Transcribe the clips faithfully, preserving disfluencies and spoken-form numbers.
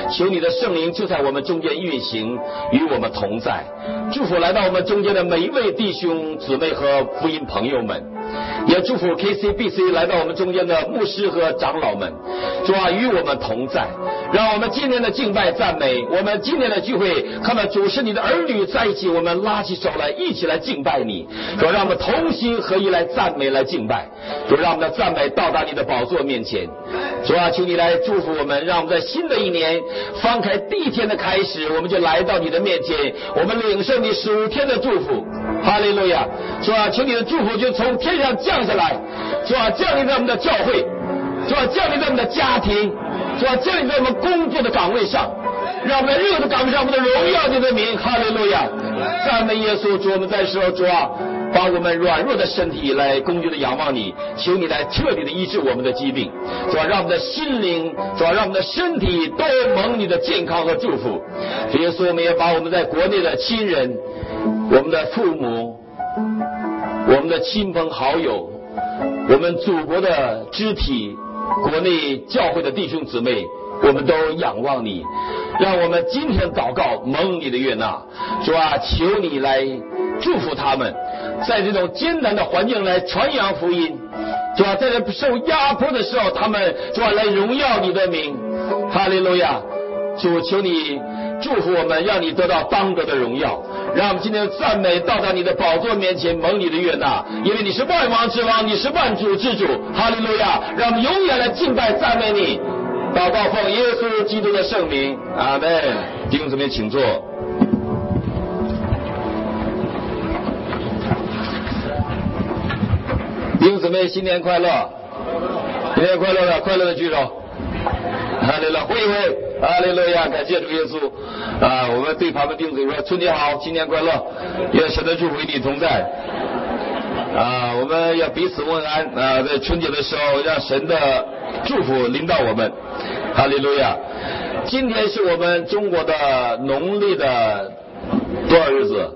求你的圣灵就在我们中间运行，与我们同在。祝福来到我们中间的每一位弟兄姊妹和福音朋友们，也祝福 K C B C 来到我们中间的牧师和长老们，主啊，与我们同在。让我们今天的敬拜赞美，我们今天的聚会看到主是你的儿女在一起，我们拉起手来一起来敬拜你。主，让我们同心合一来赞美来敬拜。主，让我们的赞美到达你的宝座面前。主啊，求你来祝福我们，让我们在新的一年翻开第一天的开始，我们就来到你的面前，我们领受你属天的祝福。哈利路亚！主啊，求你的祝福就从天上降下来，主啊，降临在我们的教会，主啊，降临在我们的家庭，主啊，降临在我们工作的岗位上，让我们在任何的岗位上，我们的荣耀你的名。哈利路亚！赞美耶稣！主，我们在说，主啊，把我们软弱的身体来恭敬的仰望你，求你来彻底的医治我们的疾病，主啊，让我们的心灵，主啊，让我们的身体都蒙你的健康和祝福。耶稣，我们也把我们在国内的亲人，我们的父母，我们的亲朋好友，我们祖国的肢体，国内教会的弟兄姊妹，我们都仰望你，让我们今天祷告蒙你的悦纳。主啊，求你来祝福他们，在这种艰难的环境来传扬福音。主啊，在这受压迫的时候，他们主啊来荣耀你的名。哈利路亚！主，求你祝福我们，让你得到当得的荣耀，让我们今天的赞美到达你的宝座面前，蒙你的悦纳，因为你是万王之王，你是万主之主。哈利路亚！让我们永远来敬拜赞美你。祷告奉耶稣基督的圣名，阿门。弟兄姊妹请坐。弟兄姊妹新年快乐，新年快乐的快乐的举手。哈利路亚，会一会，哈利路亚，感谢主耶稣啊！我们对旁边弟兄姊妹说春节好，新年快乐，愿神的祝福与你同在啊！我们要彼此问安啊！在春节的时候，让神的祝福临到我们，哈利路亚！今天是我们中国的农历的多少日子？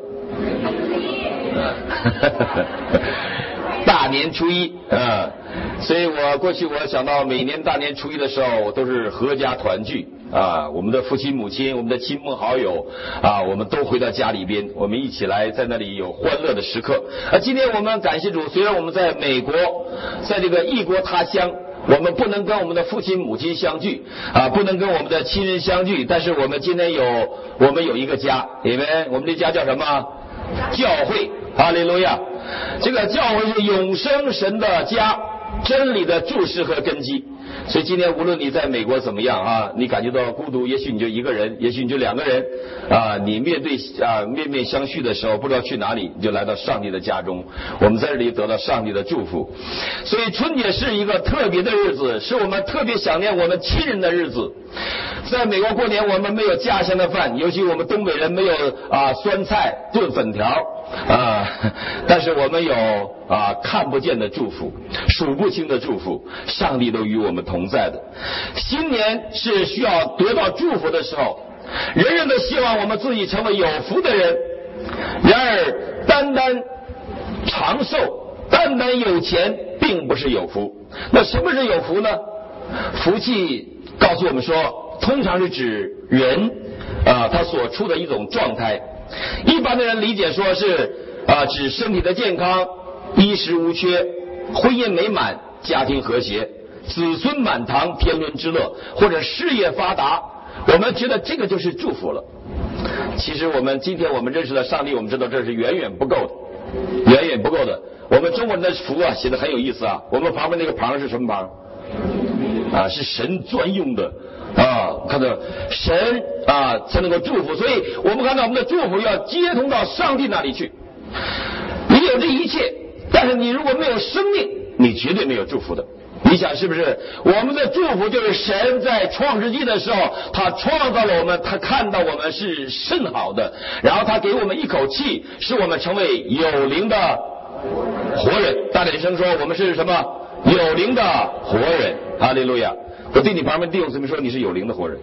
大年初一啊，所以我过去我想到每年大年初一的时候都是合家团聚啊，我们的父亲母亲，我们的亲朋好友啊，我们都回到家里边，我们一起来在那里有欢乐的时刻。啊，今天我们感谢主，虽然我们在美国，在这个异国他乡，我们不能跟我们的父亲母亲相聚啊，不能跟我们的亲人相聚，但是我们今天有我们有一个家，因为我们的家叫什么？教会。哈利路亚！这个教会是永生神的家，真理的注释和根基。所以今天无论你在美国怎么样啊，你感觉到孤独，也许你就一个人，也许你就两个人啊，你面对啊面面相觑的时候，不知道去哪里，你就来到上帝的家中，我们在这里得到上帝的祝福。所以春节是一个特别的日子，是我们特别想念我们亲人的日子。在美国过年，我们没有家乡的饭，尤其我们东北人没有啊酸菜炖粉条啊，但是我们有啊看不见的祝福，数不清的祝福，上帝都与我们同在的。新年是需要得到祝福的时候，人人都希望我们自己成为有福的人。然而，单单长寿、单单有钱，并不是有福。那什么是有福呢？福气告诉我们说，通常是指人啊他所处的一种状态。一般的人理解说是啊指身体的健康，衣食无缺，婚姻美满，家庭和谐，子孙满堂，天伦之乐，或者事业发达，我们觉得这个就是祝福了。其实我们今天我们认识了上帝，我们知道这是远远不够的，远远不够的。我们中国人的福啊写的很有意思啊，我们旁边那个旁是什么旁啊？是神专用的啊，看到神啊才能够祝福，所以我们看到我们的祝福要接通到上帝那里去。你有这一切，但是你如果没有生命，你绝对没有祝福的。你想是不是？我们的祝福就是神在创世纪的时候，他创造了我们，他看到我们是甚好的，然后他给我们一口气，使我们成为有灵的活人。大点声说，我们是什么？有灵的活人。哈利路亚！我对你旁边弟兄姊妹说，你是有灵的活人。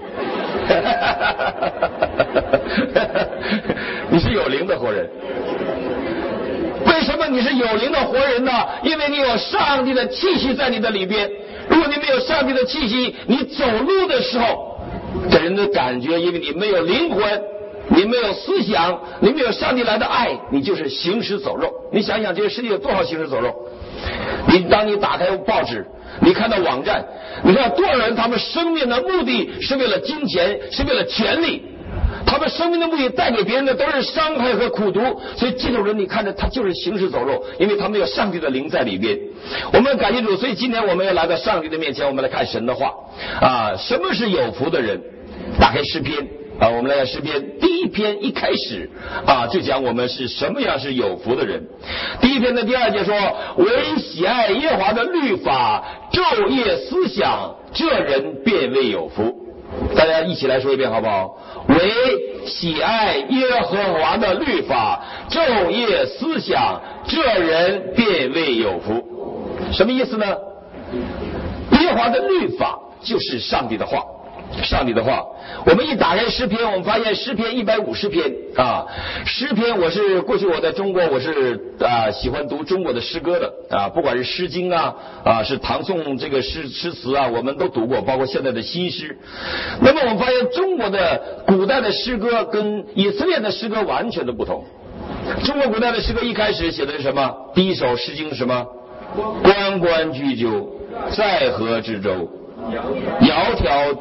你是有灵的活人。为什么你是有灵的活人呢？因为你有上帝的气息在你的里边。如果你没有上帝的气息，你走路的时候给人的感觉，因为你没有灵魂，你没有思想，你没有上帝来的爱，你就是行尸走肉。你想想这个世界有多少行尸走肉？你当你打开报纸，你看到网站，你看多少人他们生命的目的是为了金钱，是为了权利，他们生命的目的带给别人的都是伤害和苦毒，所以这种人你看着他就是行尸走肉，因为他没有上帝的灵在里边。我们感谢主，所以今天我们要来到上帝的面前，我们来看神的话啊，什么是有福的人？打开诗篇啊，我们来看诗篇第一篇一开始啊，就讲我们是什么样是有福的人。第一篇的第二节说，唯喜爱耶和华的律法，昼夜思想，这人便为有福。大家一起来说一遍好不好？唯喜爱耶和华的律法，昼夜思想，这人便为有福。什么意思呢？耶和华的律法就是上帝的话，上帝的话。我们一打开诗篇，我们发现诗篇一百五十篇啊，诗篇我是过去我在中国我是啊喜欢读中国的诗歌的啊，不管是诗经啊啊是唐宋这个诗诗词啊，我们都读过，包括现在的新诗。那么我们发现中国的古代的诗歌跟以色列的诗歌完全的不同。中国古代的诗歌一开始写的是什么？第一首诗经是什么？关关雎鸠，在河之洲。窈窕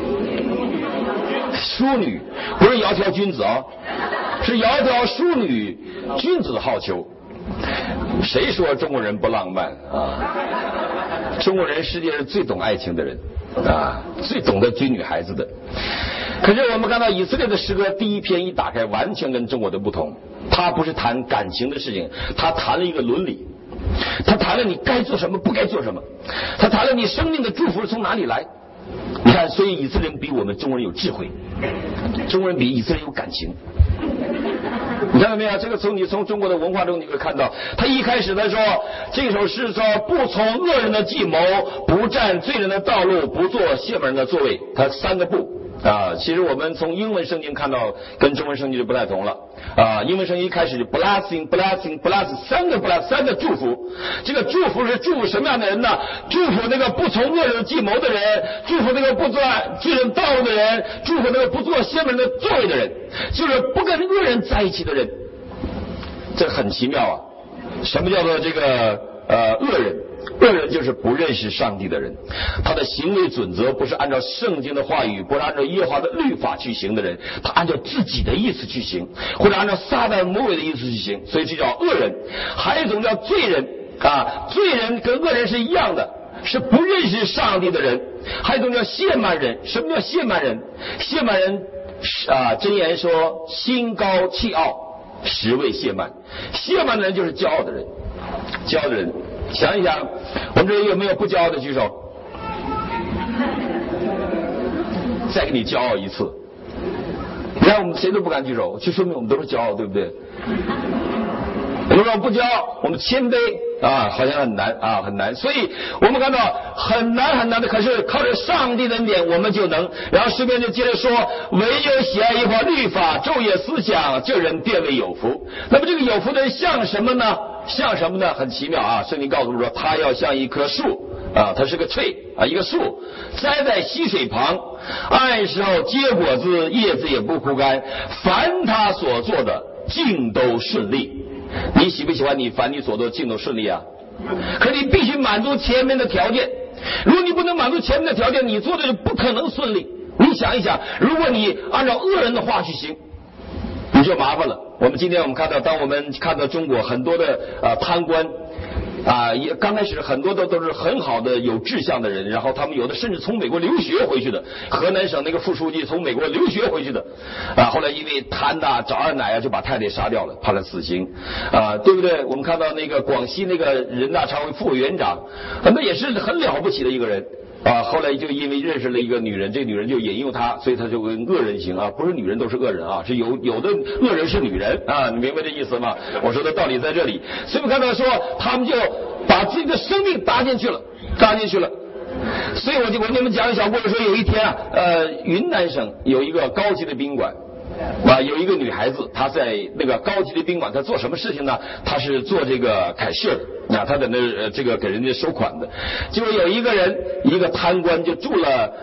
淑女，不是窈窕君子啊，是窈窕淑女，君子好逑。谁说中国人不浪漫啊？中国人世界上最懂爱情的人啊，最懂得追女孩子的。可是我们看到以色列的诗歌第一篇一打开，完全跟中国的不同。他不是谈感情的事情，他谈了一个伦理。他谈了你该做什么不该做什么，他谈了你生命的祝福是从哪里来。你看，所以以色列人比我们中国人有智慧，中国人比以色列人有感情。你看到没有？这个从你从中国的文化中你会看到，他一开始的时候，这首诗说不从恶人的计谋，不占罪人的道路，不坐亵慢人的座位，他三个不啊。其实我们从英文圣经看到跟中文圣经就不太同了啊。英文圣经一开始就 blessing blessing blessing 三个 bless 三个祝福。这个祝福是祝福什么样的人呢？祝福那个不从恶人计谋的人，祝福那个不做罪人道路的人，祝福那个不做亵慢人的座位的人，就是不跟恶人在一起的人。这很奇妙啊！什么叫做这个呃恶人？恶人就是不认识上帝的人，他的行为准则不是按照圣经的话语，不是按照耶和华的律法去行的人，他按照自己的意思去行，或者按照撒旦魔鬼的意思去行，所以这叫恶人。还有一种叫罪人啊，罪人跟恶人是一样的，是不认识上帝的人。还有一种叫亵慢人。什么叫亵慢人？亵慢人啊，箴言说心高气傲，实为亵慢。亵慢的人就是骄傲的人，骄傲的人。想一想，我们这里有没有不骄傲的举手？再给你骄傲一次。你看我们谁都不敢举手，就说明我们都是骄傲，对不对？我们说不骄傲，我们谦卑啊，好像很难啊，很难。所以我们看到很难很难的，可是靠着上帝的恩典，我们就能。然后诗篇就接着说，唯有喜爱耶和华律法，昼夜思想，这人便为有福。那么这个有福的人像什么呢？像什么呢？很奇妙啊！圣经告诉我们说，他要像一棵树啊，它是个 tree 啊，一个树栽在溪水旁，按时候结果子，叶子也不枯干，凡他所做的尽都顺利。你喜不喜欢你凡你所做的尽都顺利啊？可你必须满足前面的条件，如果你不能满足前面的条件，你做的就不可能顺利。你想一想，如果你按照恶人的话去行，你就麻烦了。我们今天我们看到，当我们看到中国很多的啊贪官啊，也刚开始很多的都是很好的有志向的人，然后他们有的甚至从美国留学回去的，河南省那个副书记从美国留学回去的啊，后来因为贪呐找二奶啊，就把太太杀掉了，判了死刑啊，对不对？我们看到那个广西那个人大常委副委员长，那也是很了不起的一个人。啊，后来就因为认识了一个女人，这女人就引诱他，所以他就跟恶人行啊，不是女人都是恶人啊，是有有的恶人是女人啊，你明白这意思吗？我说的道理在这里，所以我们看到说他们就把自己的生命搭进去了，搭进去了。所以我就我给你们讲一小故事，说有一天啊，呃，云南省有一个高级的宾馆。啊，有一个女孩子，她在那个高级的宾馆，她做什么事情呢？她是做这个凯旋的啊，她在那呃这个给人家收款的。结果有一个人，一个贪官就住了一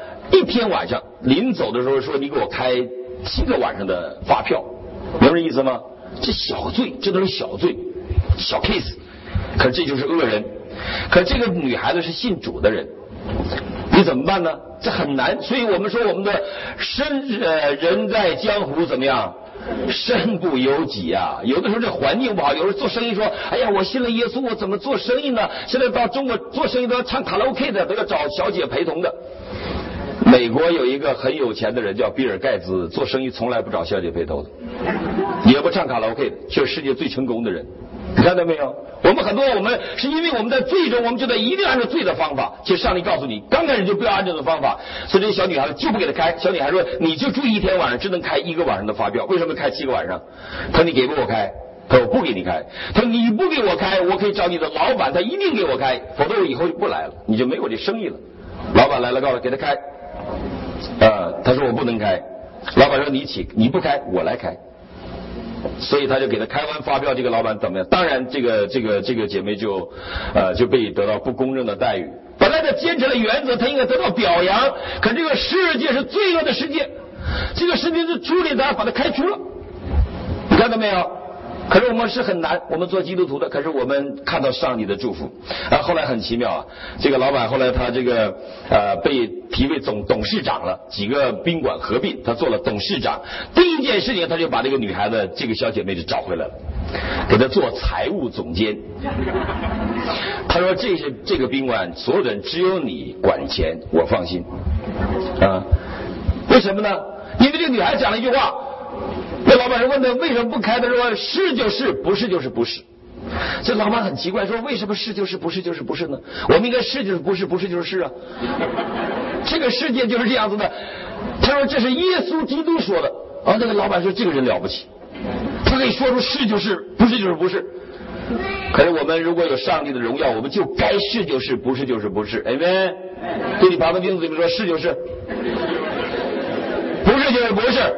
天晚上，临走的时候说你给我开七个晚上的发票，明白这意思吗？这小罪，这都是小罪，小 case， 可是这就是恶人。可这个女孩子是信主的人，你怎么办呢？这很难。所以我们说我们的身呃人在江湖怎么样？身不由己啊！有的时候这环境不好，有时候做生意说，哎呀，我信了耶稣，我怎么做生意呢？现在到中国做生意都要唱卡拉 OK 的，都要找小姐陪同的。美国有一个很有钱的人叫比尔盖茨，做生意从来不找小姐陪同的，也不唱卡拉 OK 的，却是世界最成功的人。你看到没有？我们很多我们是因为我们在罪中，我们觉得一定按照罪的方法。其实上帝告诉你，刚开始就不要按照这种方法。所以这小女孩就不给他开。小女孩说：“你就住一天晚上，只能开一个晚上的发票。为什么开七个晚上？”他说：“你给不给我开？”他说：“我不给你开。”他说：“你不给我开，我可以找你的老板，他一定给我开，否则我以后就不来了，你就没我这生意了。”老板来了，告诉给他开。呃，他说：“我不能开。”老板说：“你起，你不开，我来开。”所以他就给他开完发票，这个老板怎么样？当然，这个这个这个姐妹就，呃，就被得到不公正的待遇。本来他坚持了原则，他应该得到表扬。可这个世界是罪恶的世界，这个世界是处理他，把他开除了。你看到没有？可是我们是很难，我们做基督徒的，可是我们看到上帝的祝福啊。后来很奇妙啊，这个老板后来他这个呃被提为总董事长了，几个宾馆合并，他做了董事长。第一件事情，他就把这个女孩子这个小姐妹就找回来了，给他做财务总监。他说：“这是这个宾馆所有的人只有你管钱，我放心啊。为什么呢？因为这个女孩讲了一句话。”那老板问他为什么不开，他说是就是，不是就是不是。这老板很奇怪，说为什么是就是，不是就是不是呢？我们应该是就是不是，不是就是是啊。这个世界就是这样子的。他说这是耶稣基督说的。啊，那个老板说这个人了不起，他可以说出是就是，不是就是不是。可是我们如果有上帝的荣耀，我们就该是就是，不是就是不是。amen。对你旁边钉子里面说是就是，不是就是不是。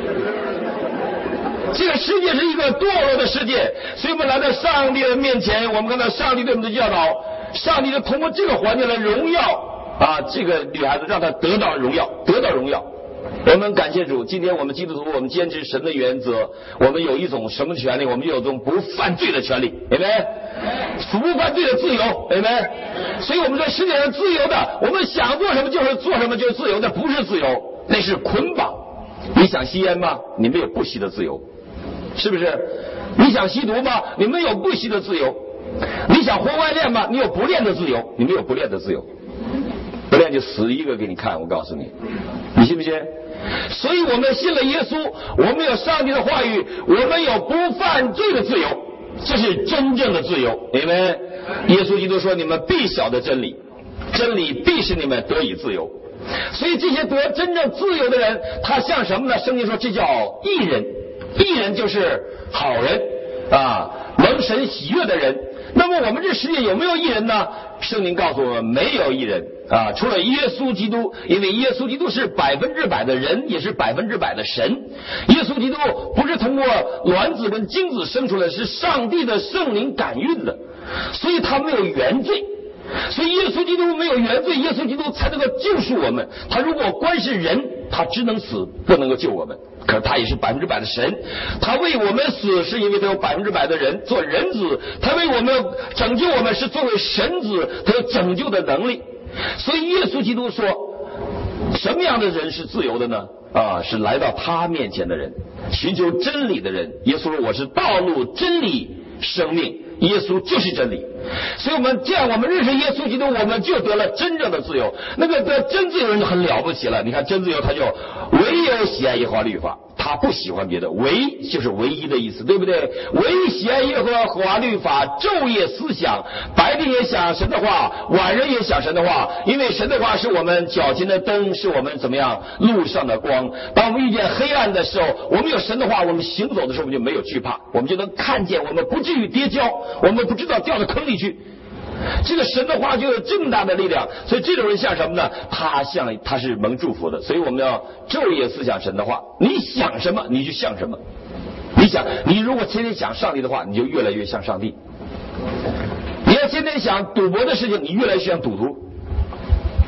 这个世界是一个堕落的世界，所以我们来到上帝的面前，我们看到上帝对我们的教导，上帝就通过这个环境来荣耀啊，这个女孩子让她得到荣耀，得到荣耀。我们感谢主，今天我们基督徒，我们坚持神的原则，我们有一种什么权利？我们有一种不犯罪的权利，对不对？不犯罪的自由，对不对？所以我们在世界上自由的，我们想做什么就是做什么，就是自由的，不是自由，那是捆绑。你想吸烟吗？你没有不吸的自由。是不是？你想吸毒吗？你没有不吸的自由。你想婚外恋吗？你有不恋的自由。你没有不恋的自由。不恋就死一个给你看，我告诉你，你信不信？所以我们信了耶稣，我们有上帝的话语，我们有不犯罪的自由，这是真正的自由。你们，耶稣基督说：“你们必晓得真理，真理必使你们得以自由。”所以这些得真正自由的人，他像什么呢？圣经说这叫义人。义人就是好人啊，蒙神喜悦的人。那么我们这世界有没有义人呢？圣经告诉我们没有义人啊，除了耶稣基督，因为耶稣基督是百分之百的人，也是百分之百的神。耶稣基督不是通过卵子跟精子生出来，是上帝的圣灵感孕的，所以他没有原罪。所以耶稣基督没有原罪，耶稣基督才能够救赎我们。他如果光是人，他只能死，不能够救我们。可是他也是百分之百的神，他为我们死是因为他有百分之百的人做人子，他为我们拯救我们是作为神子，他有拯救的能力。所以耶稣基督说，什么样的人是自由的呢？啊，是来到他面前的人，寻求真理的人。耶稣说：“我是道路、真理、生命。”耶稣就是真理。所以我们这样，我们认识耶稣基督，我们就得了真正的自由。那个得真自由人就很了不起了。你看真自由，他就唯有喜爱耶和华律法，他不喜欢别的。唯就是唯一的意思，对不对？唯喜爱耶和华律法，昼夜思想，白天也想神的话，晚上也想神的话。因为神的话是我们脚前的灯，是我们怎么样路上的光。当我们遇见黑暗的时候，我们有神的话，我们行走的时候我们就没有惧怕，我们就能看见，我们不至于跌跤，我们不知道掉到坑里去。这个神的话就有这么大的力量，所以这种人像什么呢？他像他是蒙祝福的，所以我们要昼夜思想神的话。你想什么，你就像什么。你想，你如果天天想上帝的话，你就越来越像上帝。你要天天想赌博的事情，你越来越像赌徒。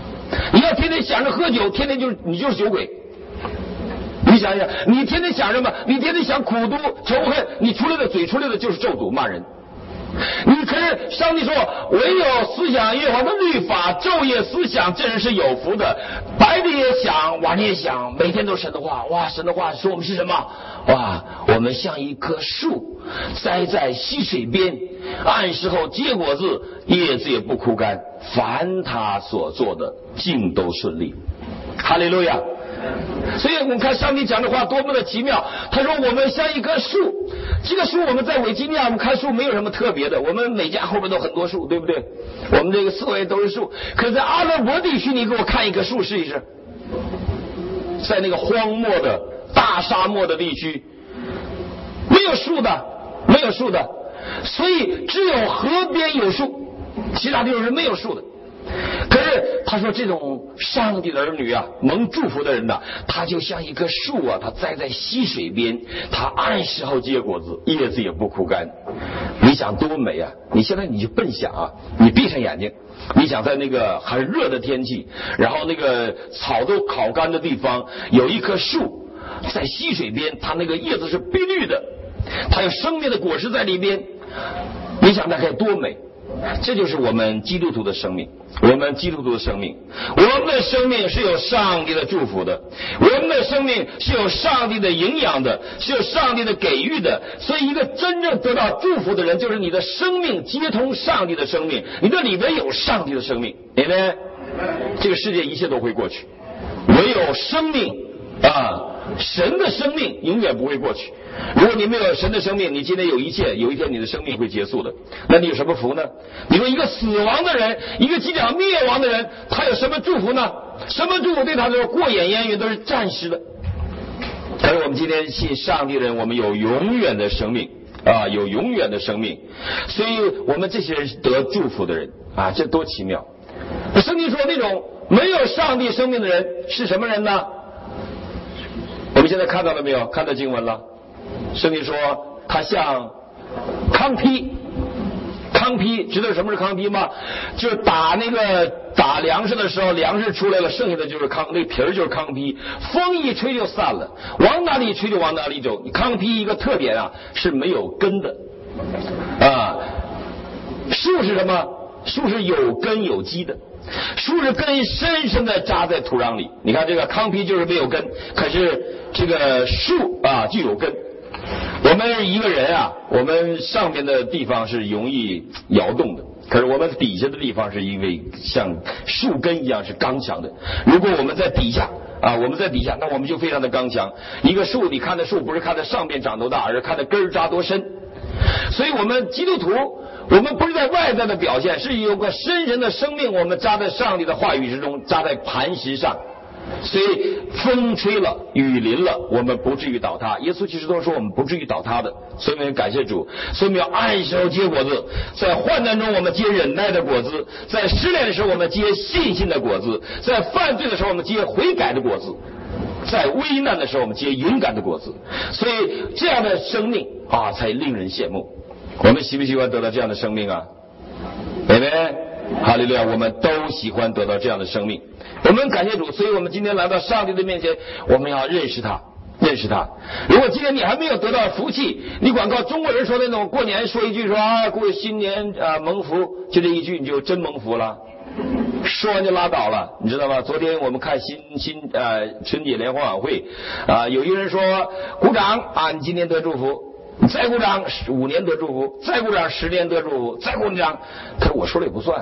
你要天天想着喝酒，天天就是你就是酒鬼。你想想，你天天想什么？你天天想苦毒仇恨，你出来的嘴出来的就是咒诅骂人。你可是上帝说，唯有思想耶和华的律法，昼夜思想，这人是有福的。白日也想，晚上也想，每天都是神的话。哇，神的话说我们是什么？哇，我们像一棵树栽在溪水边，按时候结果子，叶子也不枯干，凡他所做的尽都顺利。哈利路亚。所以我们看上帝讲的话多么的奇妙。他说我们像一棵树，这个树我们在维吉尼亚我们看树没有什么特别的，我们每家后面都很多树，对不对？我们这个四围都是树。可是在阿拉伯地区，你给我看一棵树试一试，在那个荒漠的大沙漠的地区，没有树的，没有树的，所以只有河边有树，其他地方是没有树的。可是他说这种上帝的儿女啊，蒙祝福的人呐，他就像一棵树啊，他栽在溪水边，他按时候结果子，叶子也不枯干。你想多美啊！你现在你就笨想啊，你闭上眼睛，你想在那个很热的天气，然后那个草都烤干的地方，有一棵树在溪水边，它那个叶子是碧绿的，它有生命的果实在里边，你想那该多美！这就是我们基督徒的生命，我们基督徒的生命，我们的生命是有上帝的祝福的，我们的生命是有上帝的营养的，是有上帝的给予的。所以一个真正得到祝福的人，就是你的生命接通上帝的生命，你的里边有上帝的生命，因为这个世界一切都会过去，唯有生命啊，神的生命永远不会过去。如果你没有神的生命，你今天有一切，有一天你的生命会结束的，那你有什么福呢？你说一个死亡的人，一个即将灭亡的人，他有什么祝福呢？什么祝福对他来说过眼烟云，都是暂时的。但是我们今天信上帝的人，我们有永远的生命啊，有永远的生命，所以我们这些人是得祝福的人啊，这多奇妙！圣经说那种没有上帝生命的人是什么人呢？我们现在看到了没有？看到经文了。圣经说他像糠坯，糠坯知道什么是糠坯吗？就是打那个打粮食的时候，粮食出来了，剩下的就是糠，那皮儿就是糠坯，风一吹就散了，往哪里吹就往哪里走。糠坯一个特点啊，是没有根的啊。树是什么？树是有根有基的，树是根深深的扎在土壤里。你看这个糠坯就是没有根，可是这个树啊就有根。我们一个人啊，我们上面的地方是容易摇动的，可是我们底下的地方是因为像树根一样是刚强的。如果我们在底下啊，我们在底下，那我们就非常的刚强。一个树，你看的树不是看的上面长多大，而是看的根儿扎多深。所以我们基督徒，我们不是在外在的表现，是有个深深的生命，我们扎在上帝的话语之中，扎在磐石上。所以风吹了，雨淋了，我们不至于倒塌。耶稣基督说我们不至于倒塌的，所以我们感谢主。所以我们要按时候结果子，在患难中我们结忍耐的果子，在失恋的时候我们结信心的果子，在犯罪的时候我们结悔改的果子，在危难的时候我们结勇敢的果子。所以这样的生命啊，才令人羡慕。我们喜不喜欢得到这样的生命啊？对不对？哈利路亚！我们都喜欢得到这样的生命。我们感谢主，所以我们今天来到上帝的面前，我们要认识他，认识他。如果今天你还没有得到福气，你光靠中国人说那种过年说一句说啊，过新年啊蒙福，就这一句你就真蒙福了，说完就拉倒了，你知道吗？昨天我们看新新呃春节联欢晚会啊，有一个人说鼓掌啊，你今年得祝福。再鼓掌五年得祝福，再鼓掌十年得祝福，再鼓掌，可是我说了也不算。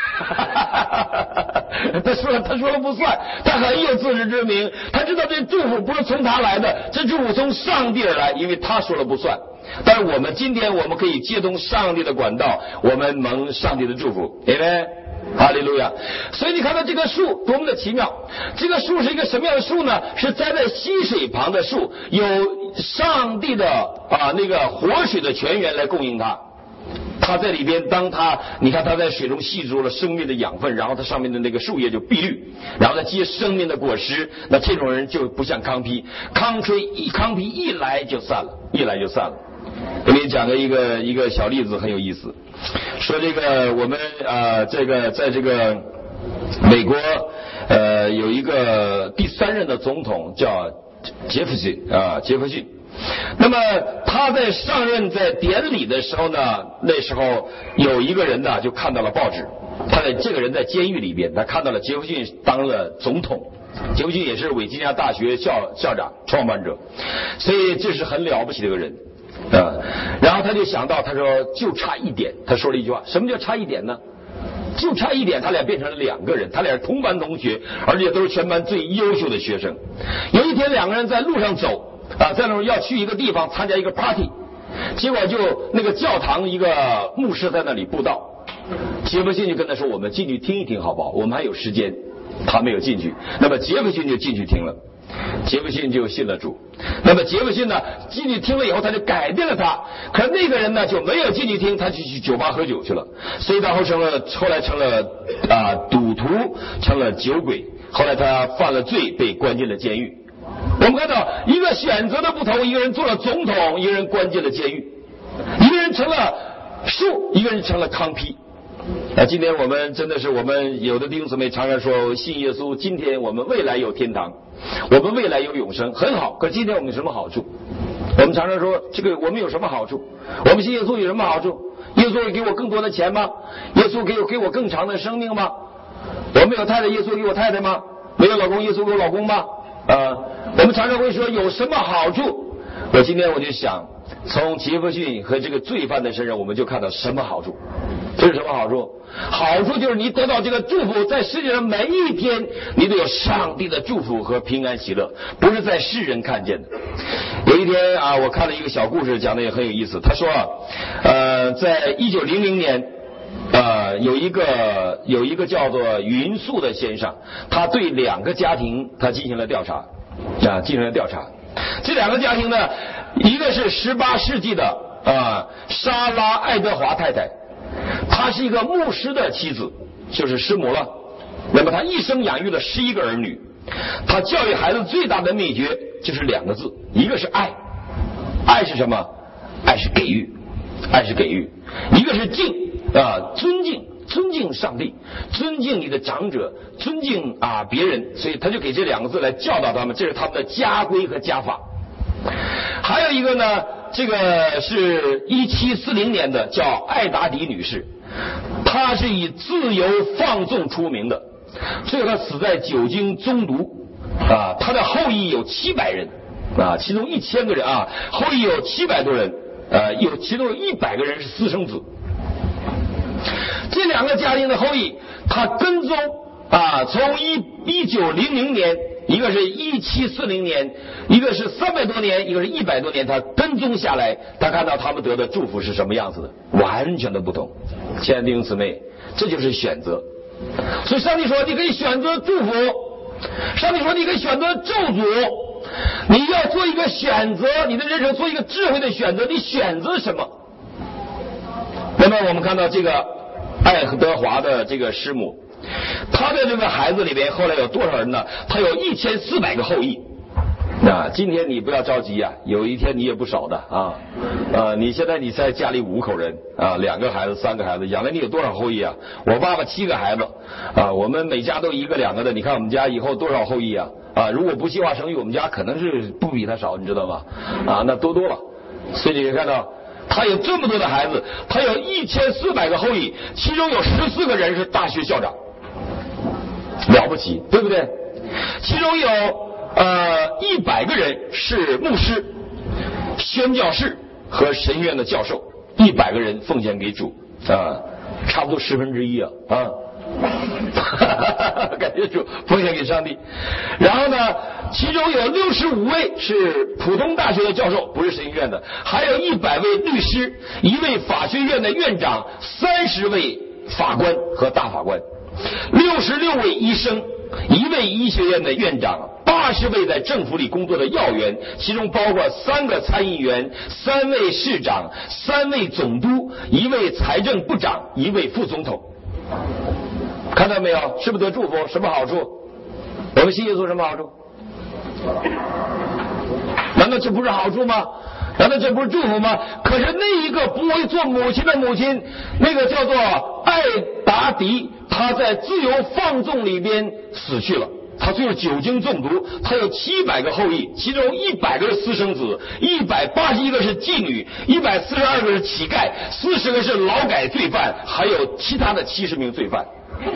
他说他说了不算，他很有自知之明，他知道这祝福不是从他来的，这祝福从上帝而来，因为他说了不算。但是我们今天我们可以接通上帝的管道，我们蒙上帝的祝福，对不对？哈利路亚！所以你看到这棵树多么的奇妙，这个树是一个什么样的树呢？是栽在溪水旁的树，有上帝的啊那个活水的泉源来供应它。它在里边，当它你看它在水中吸收了生命的养分，然后它上面的那个树叶就碧绿，然后它结生命的果实。那这种人就不像糠坯，糠吹一糠坯一来就散了，一来就散了。给你讲个一个一个小例子，很有意思。说这个我们呃这个在这个美国呃有一个第三任的总统叫杰弗逊啊，杰弗逊。那么他在上任在典礼的时候呢，那时候有一个人呢就看到了报纸，他在这个人在监狱里边，他看到了杰弗逊当了总统。杰弗逊也是维吉尼亚大学校校长创办者，所以这是很了不起的一个人啊。然后他就想到，他说就差一点，他说了一句话，什么叫差一点呢？就差一点，他俩变成了两个人，他俩是同班同学，而且都是全班最优秀的学生。有一天两个人在路上走啊，在那儿要去一个地方参加一个 party， 结果就那个教堂一个牧师在那里布道，杰弗逊就跟他说，我们进去听一听好不好，我们还有时间。他没有进去，那么杰弗逊就进去听了，杰弗逊就信了主。那么杰弗逊呢进去听了以后，他就改变了他，可那个人呢就没有进去听，他就去酒吧喝酒去了，所以他后成了后来成了啊赌徒，成了酒鬼，后来他犯了罪，被关进了监狱。我们看到一个选择的不同，一个人做了总统，一个人关进了监狱，一个人成了树，一个人成了糠秕。啊，今天我们真的是，我们有的弟兄姊妹常常说信耶稣，今天我们未来有天堂，我们未来有永生，很好。可是今天我们有什么好处？我们常常说这个我们有什么好处？我们信耶稣有什么好处？耶稣会给我更多的钱吗？耶稣给我给我更长的生命吗？我没有太太，耶稣给我太太吗？没有老公，耶稣给我老公吗？啊，我们常常会说有什么好处？我今天我就想，从杰弗逊和这个罪犯的身上，我们就看到什么好处？这是什么好处？好处就是你得到这个祝福，在世界上每一天你都有上帝的祝福和平安喜乐，不是在世人看见的。有一天啊，我看了一个小故事，讲的也很有意思。他说啊，呃，在一九零零年，呃，有一个有一个叫做云素的先生，他对两个家庭他进行了调查啊，进行了调查。这两个家庭呢，一个是十八世纪的啊莎拉爱德华太太。她是一个牧师的妻子，就是师母了。那么她一生养育了十一个儿女。她教育孩子最大的秘诀就是两个字，一个是爱。爱是什么？爱是给予，爱是给予。一个是敬啊，尊敬，尊敬上帝，尊敬你的长者，尊敬啊别人。所以他就给这两个字来教导他们，这是他们的家规和家法。还有一个呢，这个是一七四零年的，叫艾达迪女士，她是以自由放纵出名的，最后她死在酒精中毒啊。她的后裔有七百人啊，其中一千个人啊，后裔有七百多人，呃，有其中有一百个人是私生子。这两个家庭的后裔，他跟踪啊，从一一九零零年。一个是一七四零年，一个是三百多年，一个是一百多年，他跟踪下来，他看到他们得的祝福是什么样子的，完全的不同。亲爱的弟兄姊妹，这就是选择。所以上帝说你可以选择祝福，上帝说你可以选择咒诅，你要做一个选择，你的人生做一个智慧的选择，你选择什么？那么我们看到这个爱德华的这个师母，他的这个孩子里边后来有多少人呢？他有一千四百个后裔。啊，今天你不要着急啊，有一天你也不少的啊。啊，你现在你在家里五口人啊，两个孩子三个孩子，将来你有多少后裔啊？我爸爸七个孩子啊，我们每家都一个两个的，你看我们家以后多少后裔啊？啊，如果不计划生育，我们家可能是不比他少，你知道吗？啊，那多多了。所以你可以看到他有这么多的孩子，他有一千四百个后裔，其中有十四个人是大学校长，了不起，对不对？其中有呃一百个人是牧师、宣教士和神学院的教授，一百个人奉献给主啊，差不多十分之一啊啊。感谢主，奉献给上帝。然后呢，其中有六十五位是普通大学的教授，不是神学院的，还有一百位律师，一位法学院的院长，三十位法官和大法官，六十六位医生，一位医学院的院长，八十位在政府里工作的要员，其中包括三个参议员，三位市长，三位总督，一位财政部长，一位副总统。看到没有？是不是得祝福？什么好处？我们信耶稣什么好处？难道这不是好处吗？ 难道这不是祝福吗？可是那一个不会做母亲的母亲，那个叫做艾达迪，他在自由放纵里边死去了。他最后酒精中毒，他有七百个后裔，其中一百个是私生子，一百八十一个是妓女，一百四十二个是乞丐，四十个是劳改罪犯，还有其他的七十名罪犯。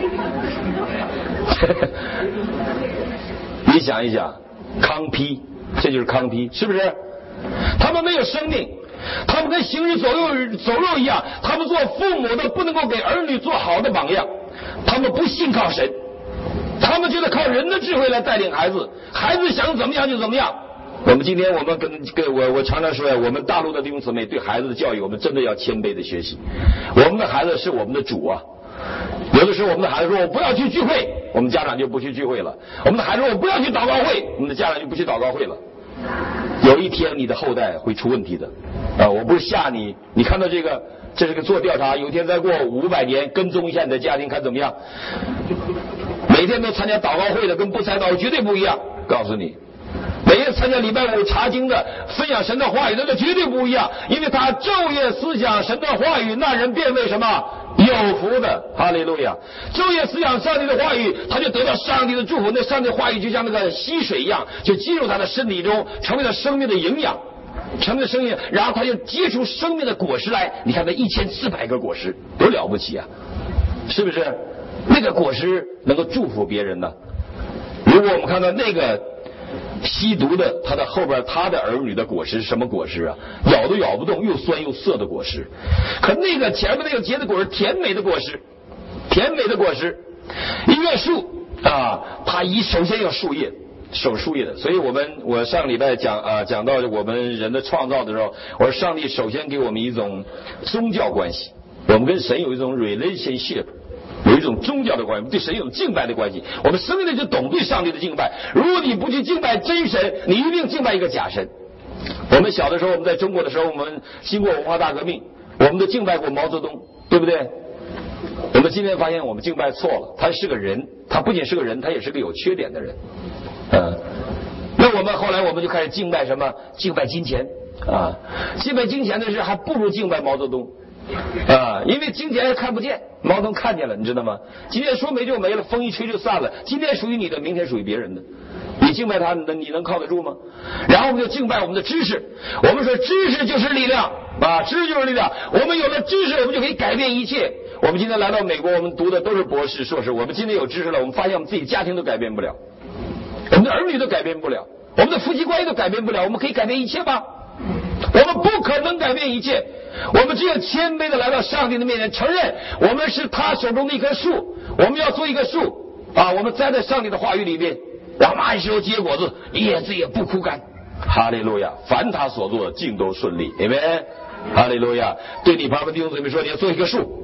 你想一想，康批，这就是康批，是不是？他们没有生命，他们跟行尸走肉走肉一样，他们做父母的不能够给儿女做好的榜样，他们不信靠神。他们觉得靠人的智慧来带领孩子，孩子想怎么样就怎么样。我们今天我们跟跟我我常常说呀，我们大陆的弟兄姊妹对孩子的教育，我们真的要谦卑的学习。我们的孩子是我们的主啊。有的时候我们的孩子说我不要去聚会，我们家长就不去聚会了。我们的孩子说我不要去祷告会，我们的家长就不去祷告会了。有一天你的后代会出问题的啊！我不是吓你，你看到这个，这是个做调查，有一天再过五百年，跟踪一下你的家庭，看怎么样？每天都参加祷告会的跟不参加绝对不一样，告诉你，每天参加礼拜五查经的分享神的话语，那个绝对不一样，因为他昼夜思想神的话语，那人变为什么？有福的，哈利路亚！昼夜思想上帝的话语，他就得到上帝的祝福。那上帝的话语就像那个溪水一样，就进入他的身体中，成为了生命的营养，成为了生命，然后他就结出生命的果实来。你看那一千四百个果实，多了不起啊！是不是？那个果实能够祝福别人呢？如果我们看到那个吸毒的，他的后边他的儿女的果实是什么果实啊？咬都咬不动，又酸又涩的果实。可那个前面那个结的果实，甜美的果实，甜美的果实。一棵树啊，它一首先要树叶，守树叶的。所以我们我上个礼拜讲啊讲到我们人的创造的时候，我说上帝首先给我们一种宗教关系，我们跟神有一种 relationship。有一种宗教的关系，对神有种敬拜的关系。我们生来就懂对上帝的敬拜。如果你不去敬拜真神，你一定敬拜一个假神。我们小的时候，我们在中国的时候，我们经过文化大革命，我们都敬拜过毛泽东，对不对？我们今天发现我们敬拜错了，他是个人，他不仅是个人，他也是个有缺点的人。嗯，那我们后来我们就开始敬拜什么？敬拜金钱啊！敬拜金钱的事还不如敬拜毛泽东。啊，因为金钱看不见，毛泽东看见了，你知道吗？今天说没就没了，风一吹就散了。今天属于你的，明天属于别人的。你敬拜他，你能靠得住吗？然后我们就敬拜我们的知识。我们说知识就是力量啊，知识就是力量。我们有了知识，我们就可以改变一切。我们今天来到美国，我们读的都是博士、硕士。我们今天有知识了，我们发现我们自己家庭都改变不了，我们的儿女都改变不了，我们的夫妻关系都改变不了。我们可以改变一切吗？我们不可能改变一切。我们只有谦卑的来到上帝的面前，承认我们是他手中的一棵树，我们要做一棵树啊！我们栽在上帝的话语里面，让我们按时候结果子，叶子也不枯干。哈利路亚！凡他所做的尽都顺利，阿们。哈利路亚！对你旁边弟兄姊妹说，你要做一棵树。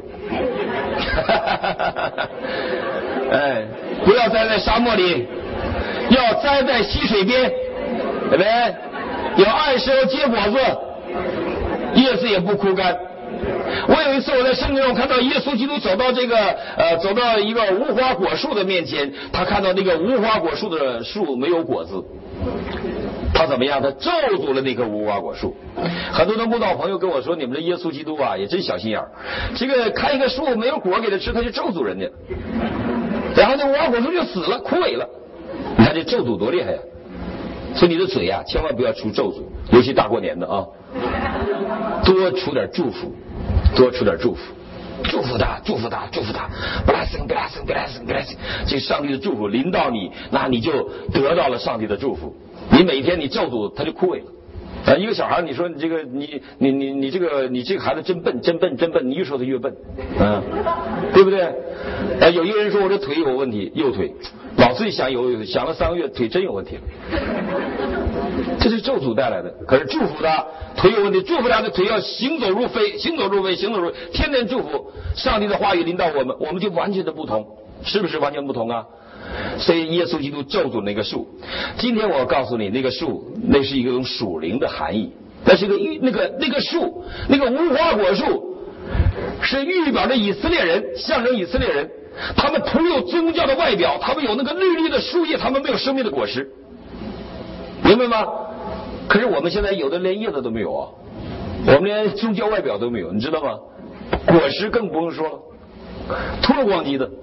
哎，不要栽在沙漠里，要栽在溪水边，对不对？要按时候结果子。叶子也不枯干。我有一次我在圣经中看到耶稣基督走到这个呃走到一个无花果树的面前，他看到那个无花果树的树没有果子，他怎么样？他咒诅了那棵无花果树。很多的慕道朋友跟我说，你们的耶稣基督啊也真小心眼儿，这个看一个树没有果给他吃，他就咒诅人家，然后那无花果树就死了，枯萎了。你看这咒诅多厉害呀！所以你的嘴啊千万不要出咒诅，尤其大过年的啊，多出点祝福，多出点祝福，祝福他，祝福他，祝福他 ，blessing blessing blessing blessing， 这上帝的祝福临到你，那你就得到了上帝的祝福。你每天你咒诅他就枯萎了。啊，一个小孩，你说你这个你你你你这个你这个孩子真笨真笨真笨，你越说他越笨，嗯，对不对？哎，有一个人说我这腿有问题，右腿，老自己想有想了三个月，腿真有问题了，这是咒诅带来的。可是祝福他，腿有问题，祝福他的腿要行走如飞，行走如飞，行走如飞，天天祝福。上帝的话语临到我们，我们就完全的不同，是不是完全不同啊？所以耶稣基督咒诅那个树。今天我告诉你，那个树那是一个属灵的含义，那是一个那个那个树，那个无花果树是预表着以色列人，象征以色列人，他们徒有宗教的外表，他们有那个绿绿的树叶，他们没有生命的果实，明白吗？ 可是我们现在有的连叶子都没有啊，我们连宗教外表都没有，你知道吗？果实更不用说了，秃了光叽的。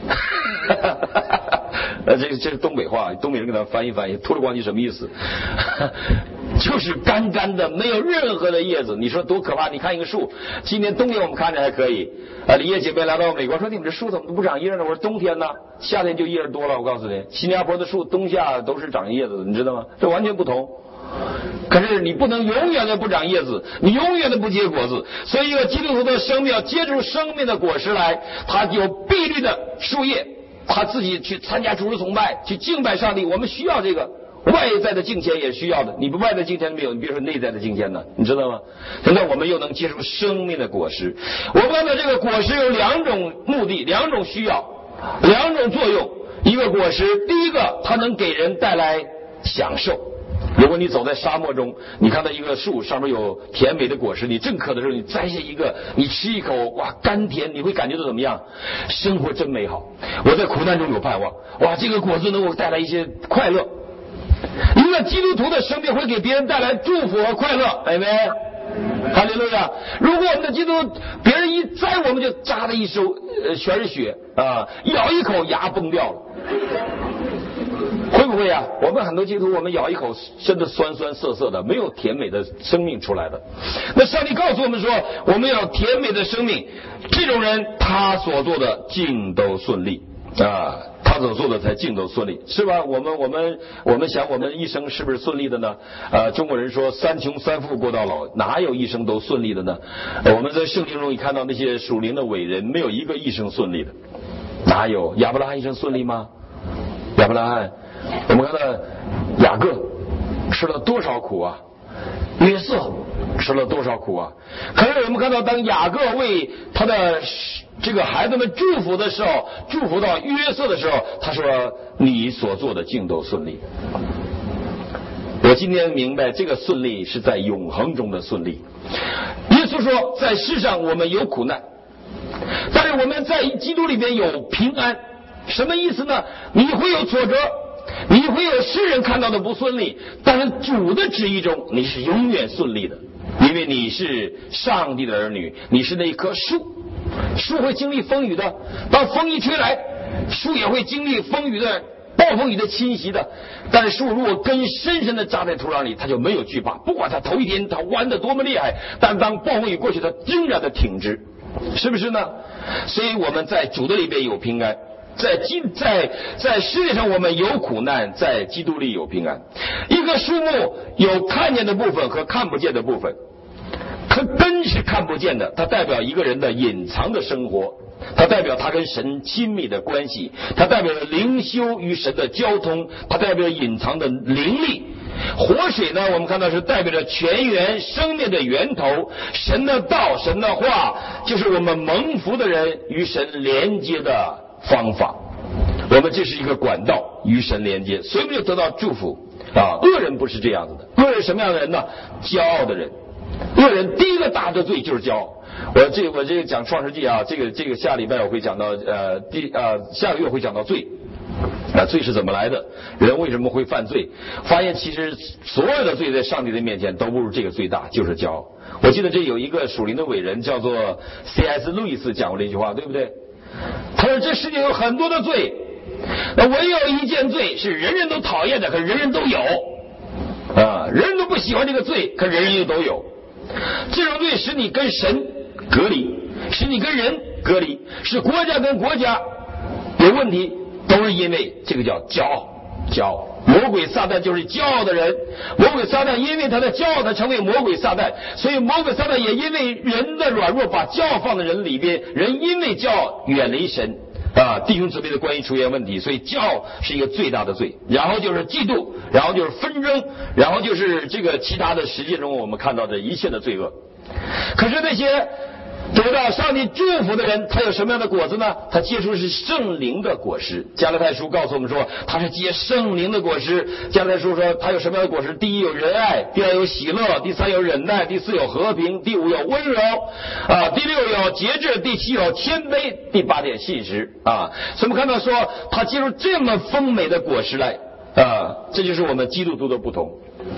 呃，这个这是东北话，东北人给他翻译翻译，秃了光叽什么意思？就是干干的，没有任何的叶子。你说多可怕？你看一个树，今年冬天我们看着还可以啊。李叶姐妹来到美国说：“你们这树怎么都不长叶呢？”我说：“冬天呢，夏天就叶多了。”我告诉你，新加坡的树冬夏都是长叶子的，你知道吗？这完全不同。可是你不能永远的不长叶子，你永远的不结果子。所以一个基督徒的生命要结出生命的果实来，他有碧绿的树叶，他自己去参加主日崇拜，去敬拜上帝。我们需要这个。外在的敬虔也需要的，你不外在敬虔没有，你别说内在的敬虔呢，你知道吗？现在我们又能结出生命的果实。我们的这个果实有两种目的，两种需要，两种作用。一个果实，第一个它能给人带来享受。如果你走在沙漠中，你看到一个树上面有甜美的果实，你正渴的时候，你摘下一个，你吃一口，哇，甘甜，你会感觉到怎么样？生活真美好。我在苦难中有盼望，哇，这个果子能够带来一些快乐。一个基督徒的生命会给别人带来祝福和快乐，哎没？哈利路亚！如果我们的基督，别人一摘我们就扎的一手呃全是血啊，咬一口牙崩掉了，会不会呀、啊？我们很多基督徒，我们咬一口真的酸酸涩涩的，没有甜美的生命出来的。那上帝告诉我们说，我们要甜美的生命，这种人他所做的尽都顺利啊。他所做的才尽都顺利，是吧？我们我们我们想，我们一生是不是顺利的呢？呃，中国人说三穷三富过到老，哪有一生都顺利的呢？我们在圣经中一看到那些属灵的伟人，没有一个一生顺利的，哪有？亚伯拉罕一生顺利吗？亚伯拉罕，我们看到雅各吃了多少苦啊？约瑟吃了多少苦啊？可是我们看到，当雅各为他的这个孩子们祝福的时候，祝福到约瑟的时候，他说：“你所做的尽都顺利。”我今天明白，这个顺利是在永恒中的顺利。耶稣说，在世上我们有苦难，但是我们在基督里面有平安。什么意思呢？你会有挫折，你会有世人看到的不顺利，但是主的旨意中你是永远顺利的，因为你是上帝的儿女，你是那棵树。树会经历风雨的，当风一吹来，树也会经历风雨的暴风雨的侵袭的。但是树如果根深深的扎在土壤里，它就没有惧怕，不管它头一天它弯得多么厉害，但当暴风雨过去，它仍然的挺直，是不是呢？所以我们在主的里边有平安，在基在在世界上我们有苦难，在基督里有平安。一个树木有看见的部分和看不见的部分。它根是看不见的，它代表一个人的隐藏的生活，它代表他跟神亲密的关系，它代表灵修与神的交通，它代表隐藏的灵力。活水呢，我们看到是代表着泉源生命的源头，神的道，神的话，就是我们蒙福的人与神连接的方法。我们这是一个管道与神连接，所以我们就得到祝福啊。恶人不是这样子的，恶人什么样的人呢？骄傲的人。恶人第一个大的罪就是骄傲。我这我这个讲创世纪啊，这个这个下礼拜我会讲到呃第呃下个月会讲到罪啊，罪是怎么来的？人为什么会犯罪？发现其实所有的罪在上帝的面前都不如这个罪大，就是骄傲。我记得这有一个属灵的伟人叫做 C S 路易斯讲过这句话，对不对？他说这世界有很多的罪，那唯有一件罪是人人都讨厌的，可是人人都有啊，人人都不喜欢这个罪，可是人人又都有。这种罪使你跟神隔离，使你跟人隔离，使国家跟国家有问题，都是因为这个叫骄傲。骄傲，魔鬼撒旦就是骄傲的人。魔鬼撒旦因为他的骄傲，他成为魔鬼撒旦，所以魔鬼撒旦也因为人的软弱，把骄傲放在人里边，人因为骄傲远离神啊，弟兄姊妹的关系出现问题，所以骄傲是一个最大的罪。然后就是嫉妒，然后就是纷争，然后就是这个其他的实践中我们看到的一切的罪恶。可是那些得到上帝祝福的人，他有什么样的果子呢？他结出的是圣灵的果实。加拉太书告诉我们说，他是结圣灵的果实。加拉太书说他有什么样的果实？第一有仁爱，第二有喜乐，第三有忍耐，第四有和平，第五有温柔啊，第六有节制，第七有谦卑，第八点信实啊。所以我们看到说他结出这么丰美的果实来啊，这就是我们基督徒的不同。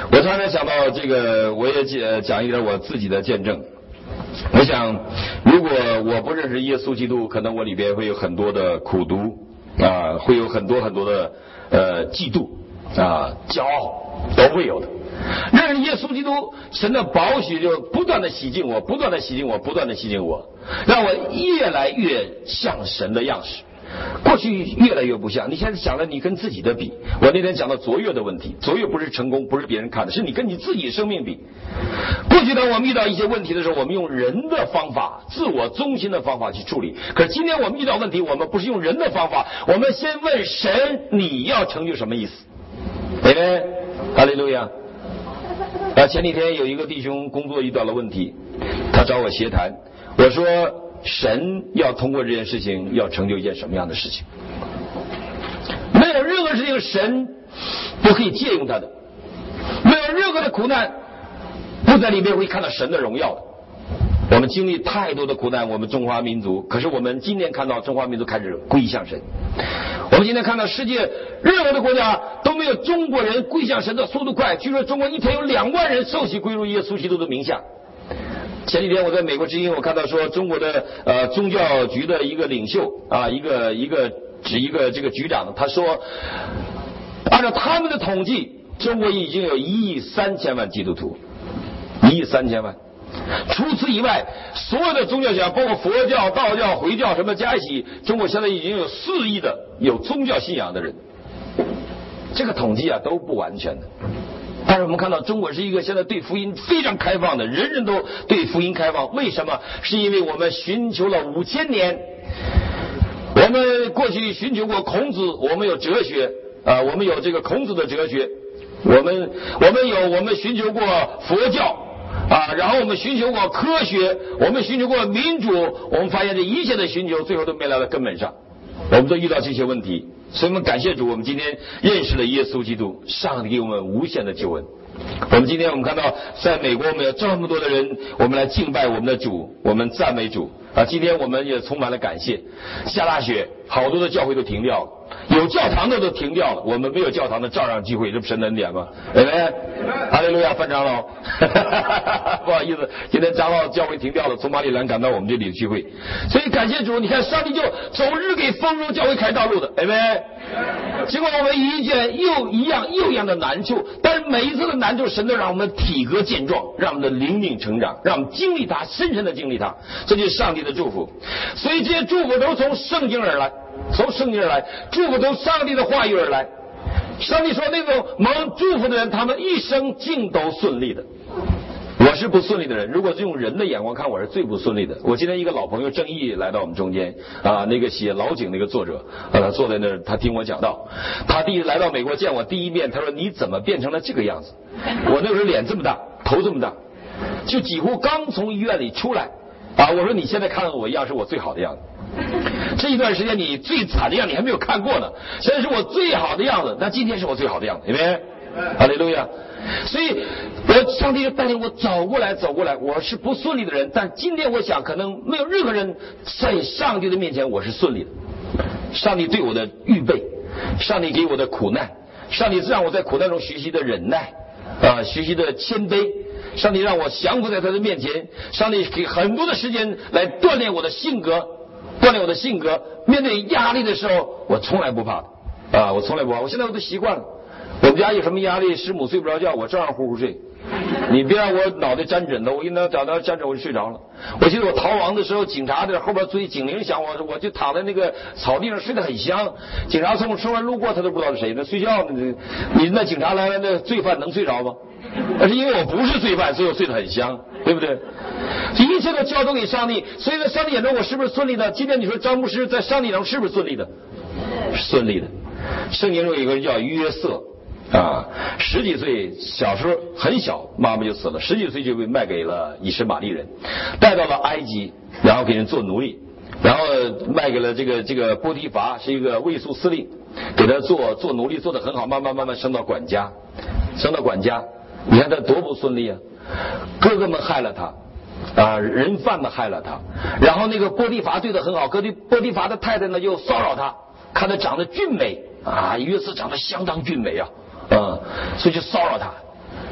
我常常想到这个，我也讲一点我自己的见证。我想，如果我不认识耶稣基督，可能我里边会有很多的苦毒啊，会有很多很多的呃嫉妒啊、骄傲都会有的。认识耶稣基督，神的宝血就不断的洗净我，不断的洗净我，不断的洗净我，让我越来越像神的样式。过去越来越不像，你现在想了你跟自己的比。我那天讲到卓越的问题，卓越不是成功，不是别人看的，是你跟你自己生命比。过去当我们遇到一些问题的时候，我们用人的方法，自我中心的方法去处理。可是今天我们遇到问题，我们不是用人的方法，我们先问神，你要成就什么意思？对不对？哈利路亚。啊，前几天有一个弟兄工作遇到了问题，他找我协谈，我说神要通过这件事情要成就一件什么样的事情？没有任何事情神不可以借用他的，没有任何的苦难不在里面会看到神的荣耀的。我们经历太多的苦难，我们中华民族，可是我们今天看到中华民族开始归向神。我们今天看到世界任何的国家都没有中国人归向神的速度快，据说中国一天有两万人受洗归入耶稣基督的名下。前几天我在美国之音，我看到说中国的呃宗教局的一个领袖啊，一个一个指一个这个局长，他说，按照他们的统计，中国已经有一亿三千万基督徒，一亿三千万。除此以外，所有的宗教信仰，包括佛教、道教、回教什么加一起，中国现在已经有四亿的有宗教信仰的人。这个统计啊都不完全的。但是我们看到中国是一个现在对福音非常开放的，人人都对福音开放。为什么？是因为我们寻求了五千年，我们过去寻求过孔子，我们有哲学啊、呃，我们有这个孔子的哲学，我们我们有我们寻求过佛教啊，然后我们寻求过科学，我们寻求过民主，我们发现这一切的寻求最后都没来到根本上，我们都遇到这些问题。所以我们感谢主，我们今天认识了耶稣基督，上帝给我们无限的救恩。我们今天我们看到在美国我们有这么多的人，我们来敬拜我们的主，我们赞美主啊！今天我们也充满了感谢。下大雪，好多的教会都停掉了，有教堂的都停掉了，我们没有教堂的照样聚会，这不神的恩典吗？对不对？哈利路亚，范长老，不好意思，今天长老教会停掉了，从马里兰赶到我们这里聚会，所以感谢主，你看上帝就总是给丰收教会开道路的，对不对？结果我们遇见又一样又一样的难处，但是每一次的难处，神都让我们体格健壮，让我们的灵命成长，让我们经历它，深深的经历它，这就是上帝的祝福。所以这些祝福都是从圣经而来，从圣经而来，祝福从上帝的话语而来。上帝说那种蒙祝福的人，他们一生尽都顺利的。我是不顺利的人，如果是用人的眼光看，我是最不顺利的。我今天一个老朋友郑毅来到我们中间啊，那个写老井那个作者啊，他坐在那儿，他听我讲道。他第一来到美国见我第一面，他说你怎么变成了这个样子？我那时候脸这么大，头这么大，就几乎刚从医院里出来啊。我说你现在看到我一样是我最好的样子。这一段时间你最惨的样子你还没有看过呢，现在是我最好的样子，那今天是我最好的样子，对不对？哈利路亚。所以我上帝就带领我走过来走过来，我是不顺利的人，但今天我想可能没有任何人在上帝的面前我是顺利的。上帝对我的预备，上帝给我的苦难，上帝让我在苦难中学习的忍耐啊、呃，学习的谦卑，上帝让我降服在他的面前，上帝给很多的时间来锻炼我的性格，锻炼我的性格。面对压力的时候我从来不怕啊，我从来不怕，我现在我都习惯了。我们家有什么压力，师母睡不着觉，我照样呼呼睡。你别让我脑袋沾枕头，我一拿找到沾枕我就睡着了。我记得我逃亡的时候，警察在后边追，警铃响，我我就躺在那个草地上睡得很香。警察从车上路过，他都不知道是谁，那睡觉呢。你那警察来了，那罪犯能睡着吗？那是因为我不是罪犯，所以我睡得很香，对不对？一切都交托给上帝，所以在上帝眼中我是不是顺利的？今天你说张牧师在上帝眼中是不是顺利的？顺利的。圣经中有一个人叫约瑟。啊，十几岁小时候很小，妈妈就死了，十几岁就被卖给了以实玛利人，带到了埃及，然后给人做奴隶，然后卖给了这个这个波提乏，是一个卫戍司令，给他做做奴隶，做得很好，慢慢慢慢升到管家，升到管家，你看他多不顺利啊！哥哥们害了他，啊，人贩们害了他，然后那个波提乏对他很好，哥的波提乏的太太呢又骚扰他，看他长得俊美啊，约瑟长得相当俊美啊。嗯，所以就骚扰他，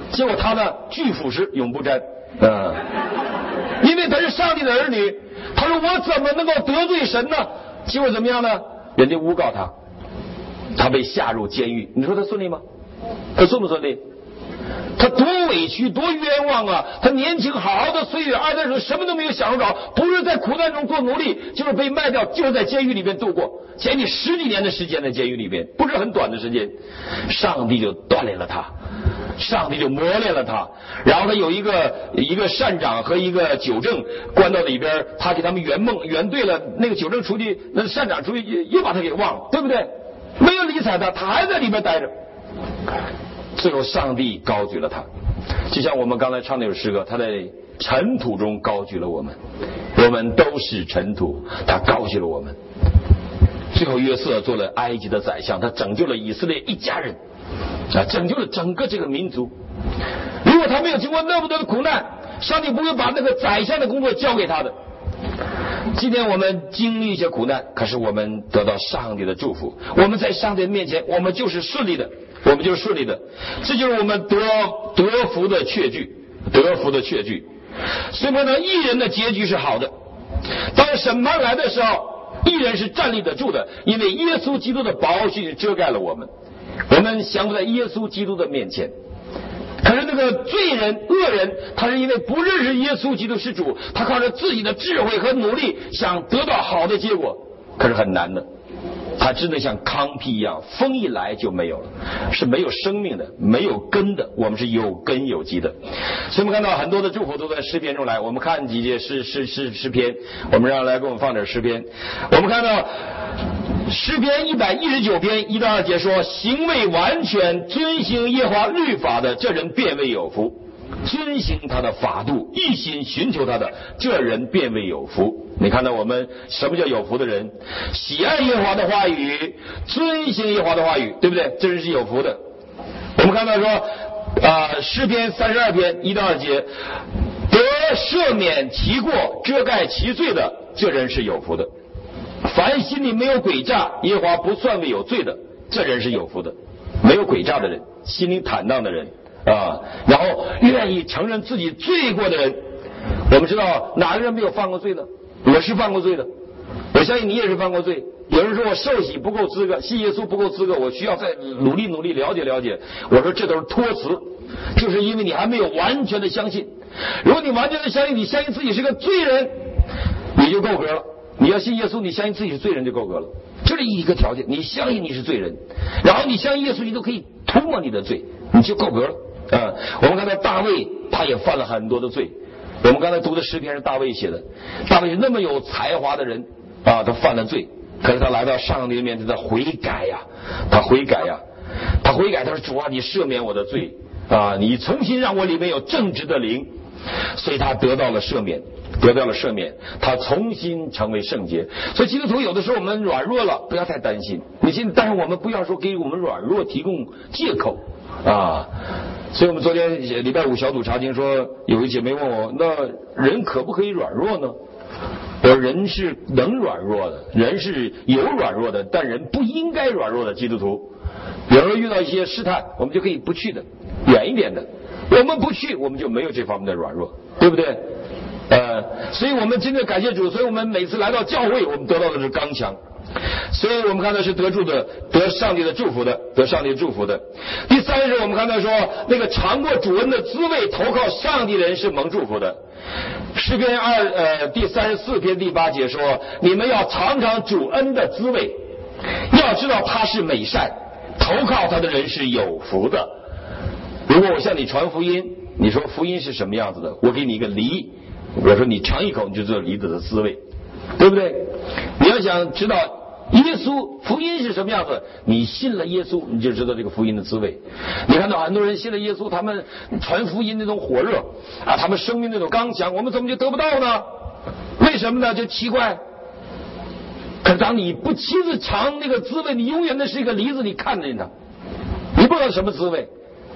结果他呢，拒腐蚀，永不沾。嗯，因为他是上帝的儿女，他说我怎么能够得罪神呢？结果怎么样呢？人家诬告他，他被下入监狱。你说他顺利吗？他顺不顺利？他多委屈，多冤枉啊！他年轻好好的岁月，二三十什么都没有享受着，不是在苦难中做奴隶，就是被卖掉，就是在监狱里边度过前几十几年的时间，在监狱里边，不是很短的时间。上帝就锻炼了他，上帝就磨练了他，然后他有一个一个善长和一个酒政关到里边，他给他们圆梦圆对了，那个酒政出去，那善长出去又把他给忘了，对不对？没有理睬他，他还在里边待着。最后上帝高举了他，就像我们刚才唱那首诗歌，他在尘土中高举了我们，我们都是尘土，他高举了我们。最后约瑟做了埃及的宰相，他拯救了以色列一家人啊，拯救了整个这个民族。如果他没有经过那么多的苦难，上帝不会把那个宰相的工作交给他的。今天我们经历一些苦难，可是我们得到上帝的祝福，我们在上帝面前我们就是顺利的，我们就是顺利的，这就是我们得得福的确据，得福的确据。所以说呢，义人的结局是好的。当审判来的时候，义人是站立得住的，因为耶稣基督的宝血遮盖了我们，我们降服在耶稣基督的面前。可是那个罪人恶人，他是因为不认识耶稣基督是主，他靠着自己的智慧和努力想得到好的结果，可是很难的。他真的像糠秕一样，风一来就没有了，是没有生命的，没有根的。我们是有根有基的。所以我们看到很多的祝福都在诗篇中来。我们看几节诗诗诗诗篇，我们让来给我们放点诗篇。我们看到诗篇一百一十九篇一到二节说，行为完全遵行耶和华律法的，这人便为有福。遵行他的法度，一心寻求他的，这人便为有福。你看到我们什么叫有福的人？喜爱耶和华的话语，遵行耶和华的话语，对不对？这人是有福的。我们看到说啊、呃，诗篇三十二篇一到二节，得赦免其过，遮盖其罪的，这人是有福的。凡心里没有诡诈，耶和华不算为有罪的，这人是有福的。没有诡诈的人，心里坦荡的人啊，然后愿意承认自己罪过的人。我们知道哪个人没有犯过罪呢？我是犯过罪的，我相信你也是犯过罪。有人说我受洗不够资格，信耶稣不够资格，我需要再努力努力了解了解。我说这都是托词，就是因为你还没有完全的相信。如果你完全的相信，你相信自己是个罪人，你就够格了。你要信耶稣，你相信自己是罪人就够格了。这是一个条件，你相信你是罪人，然后你相信耶稣，你都可以涂抹你的罪，你就够格了。啊，我们看到大卫他也犯了很多的罪。我们刚才读的诗篇是大卫写的，大卫是那么有才华的人啊，他犯了罪，可是他来到上帝的面前，他悔改呀，他悔改呀，他悔改，他说主啊，你赦免我的罪啊，你重新让我里面有正直的灵，所以他得到了赦免，得到了赦免，他重新成为圣洁。所以基督徒有的时候我们软弱了，不要太担心，你现但是我们不要说给我们软弱提供借口啊。所以我们昨天礼拜五小组查经说，有一姐妹问我，那人可不可以软弱呢？我说人是能软弱的，人是有软弱的，但人不应该软弱的。基督徒有时候遇到一些试探，我们就可以不去的，远一点的。我们不去，我们就没有这方面的软弱，对不对？呃，所以我们真的感谢主，所以我们每次来到教会，我们得到的是刚强。所以我们看到是得住的，得上帝的祝福的，得上帝的祝福的。第三是我们看到说，那个尝过主恩的滋味，投靠上帝的人是蒙祝福的。诗篇二呃第三十四篇第八节说，你们要尝尝主恩的滋味，要知道他是美善，投靠他的人是有福的。如果我向你传福音，你说福音是什么样子的，我给你一个梨，我说你尝一口，你就知道梨子的滋味，对不对？你要想知道耶稣福音是什么样子，你信了耶稣，你就知道这个福音的滋味。你看到很多人信了耶稣，他们传福音那种火热啊，他们生命那种刚强，我们怎么就得不到呢？为什么呢？就奇怪。可是当你不亲自尝那个滋味，你永远的是一个梨子，你看着它，你不知道什么滋味。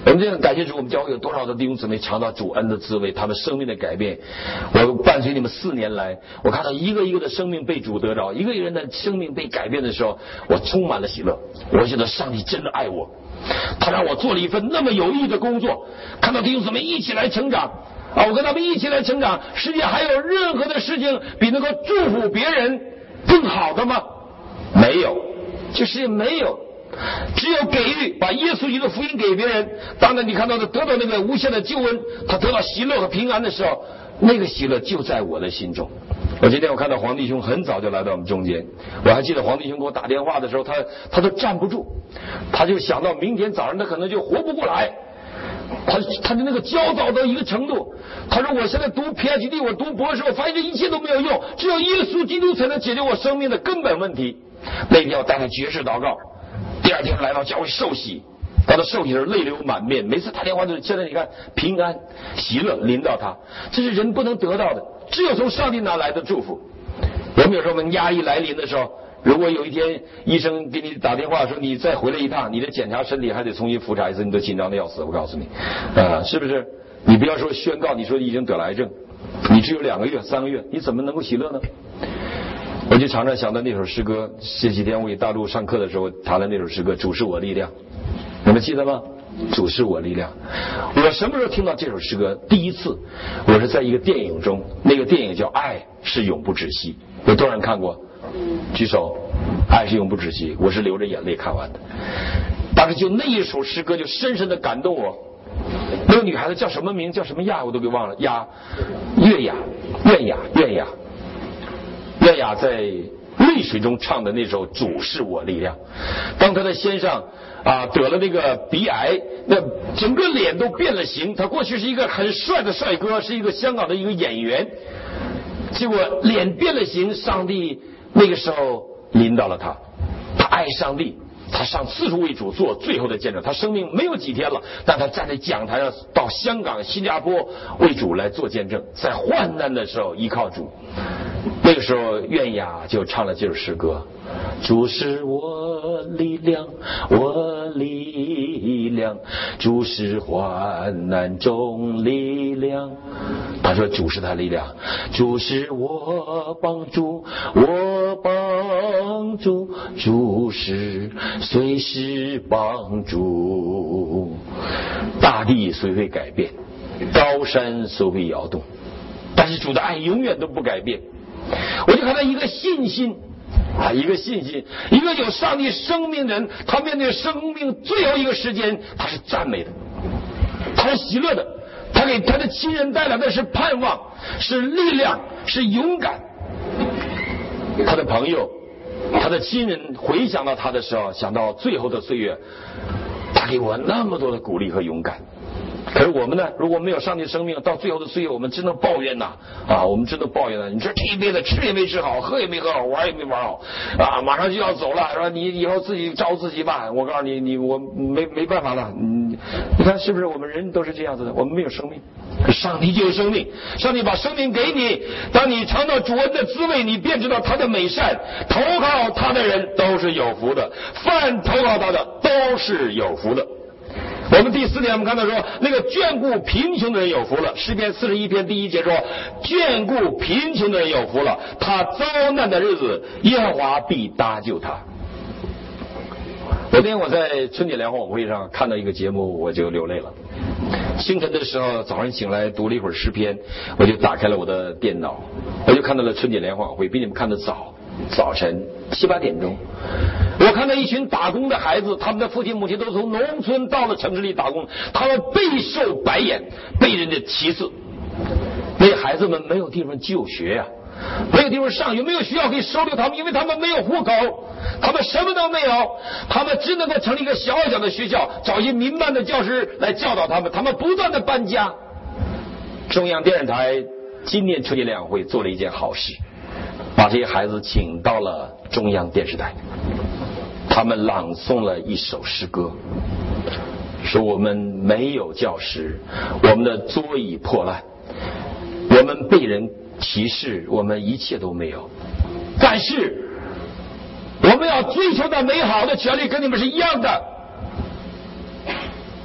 我们这样感谢主，我们教会有多少的弟兄姊妹尝到主恩的滋味，他们生命的改变。我伴随你们四年来，我看到一个一个的生命被主得着，一个一个人的生命被改变的时候，我充满了喜乐。我觉得上帝真的爱我，他让我做了一份那么有意义的工作，看到弟兄姊妹一起来成长啊！我跟他们一起来成长，世界还有任何的事情比能够祝福别人更好的吗？没有，这世界没有。只有给予，把耶稣基督的福音给别人。当然你看到的得到那个无限的救恩，他得到喜乐和平安的时候，那个喜乐就在我的心中。我今天我看到黄弟兄很早就来到我们中间，我还记得黄弟兄给我打电话的时候，他他都站不住，他就想到明天早上他可能就活不过来，他他的那个焦躁到一个程度。他说我现在读 P H D， 我读博士，我发现这一切都没有用，只有耶稣基督才能解决我生命的根本问题。那天我带他绝食祷告，第二天来到教会受洗，到他受洗时泪流满面，每次打电话就是现在你看平安喜乐临到他，这是人不能得到的，只有从上帝那来的祝福。我们有时候我们压力来临的时候，如果有一天医生给你打电话说你再回来一趟，你的检查身体还得重新复查一次，你都紧张的要死，我告诉你啊，是不是？你不要说宣告你说已经得了癌症，你只有两个月三个月，你怎么能够喜乐呢？我就常常想到那首诗歌，这几天我给大陆上课的时候弹了那首诗歌，主是我力量，你们记得吗？主是我力量。我什么时候听到这首诗歌？第一次我是在一个电影中，那个电影叫《爱是永不止息》，有多少人看过？举手。爱是永不止息，我是流着眼泪看完的。当时就那一首诗歌就深深的感动我。那个女孩子叫什么名？叫什么亚？我都给忘了。亚，月雅，苑雅，苑雅。苑雅在泪水中唱的那首《主是我力量》，当他的先生啊得了那个鼻癌，那整个脸都变了形。他过去是一个很帅的帅哥，是一个香港的一个演员，结果脸变了形，上帝那个时候临到了他，他爱上帝，他上四处为主做最后的见证。他生命没有几天了，但他站在讲台上到香港、新加坡为主来做见证，在患难的时候依靠主。那个时候苑雅就唱了这首诗歌，主是我力量，我力量，主是患难中力量。他说主是他力量，主是我帮助，我帮助，主是随时帮助。大地虽会改变，高山虽会摇动，但是主的爱永远都不改变。我就看到一个信心啊，一个信心，一个有上帝生命的人，他面对生命最后一个时间，他是赞美的，他是喜乐的，他给他的亲人带来的是盼望，是力量，是勇敢。他的朋友，他的亲人回想到他的时候，想到最后的岁月，他给我那么多的鼓励和勇敢。可是我们呢？如果没有上帝生命，到最后的岁月，我们只能抱怨呐！啊，我们只能抱怨呐！你说这一辈子吃也没吃好，喝也没喝好，玩也没玩好，啊，马上就要走了，是吧？你以后自己照自己吧。我告诉你，你我没没办法了。你你看是不是？我们人都是这样子的，我们没有生命，上帝就有生命，上帝把生命给你。当你尝到主恩的滋味，你便知道他的美善。投靠他的人都是有福的，凡投靠他的都是有福的。我们第四点，我们看到说，那个眷顾贫穷的人有福了。诗篇四十一篇第一节说，眷顾贫穷的人有福了，他遭难的日子，耶和华必搭救他。昨天我在春节联欢晚会上看到一个节目，我就流泪了。清晨的时候，早上醒来读了一会儿诗篇，我就打开了我的电脑，我就看到了春节联欢晚会，比你们看得早，早晨七八点钟。我看到一群打工的孩子，他们的父亲母亲都从农村到了城市里打工，他们备受白眼，被人家歧视。那些孩子们没有地方就学呀、啊，没有地方上学，没有学校可以收留他们，因为他们没有户口，他们什么都没有，他们只能够成立一个小小的学校，找一些民办的教师来教导他们，他们不断的搬家。中央电视台今年春节联欢会做了一件好事，把这些孩子请到了中央电视台，他们朗诵了一首诗歌，说我们没有教师，我们的桌椅破烂，我们被人歧视，我们一切都没有，但是我们要追求的美好的权利跟你们是一样的。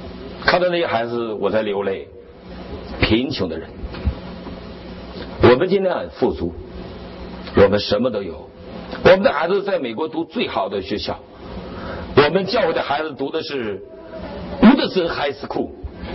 看到那些孩子我在流泪。贫穷的人，我们今天很富足，我们什么都有，我们的孩子在美国读最好的学校，我们教会的孩子读的是Woodson High School，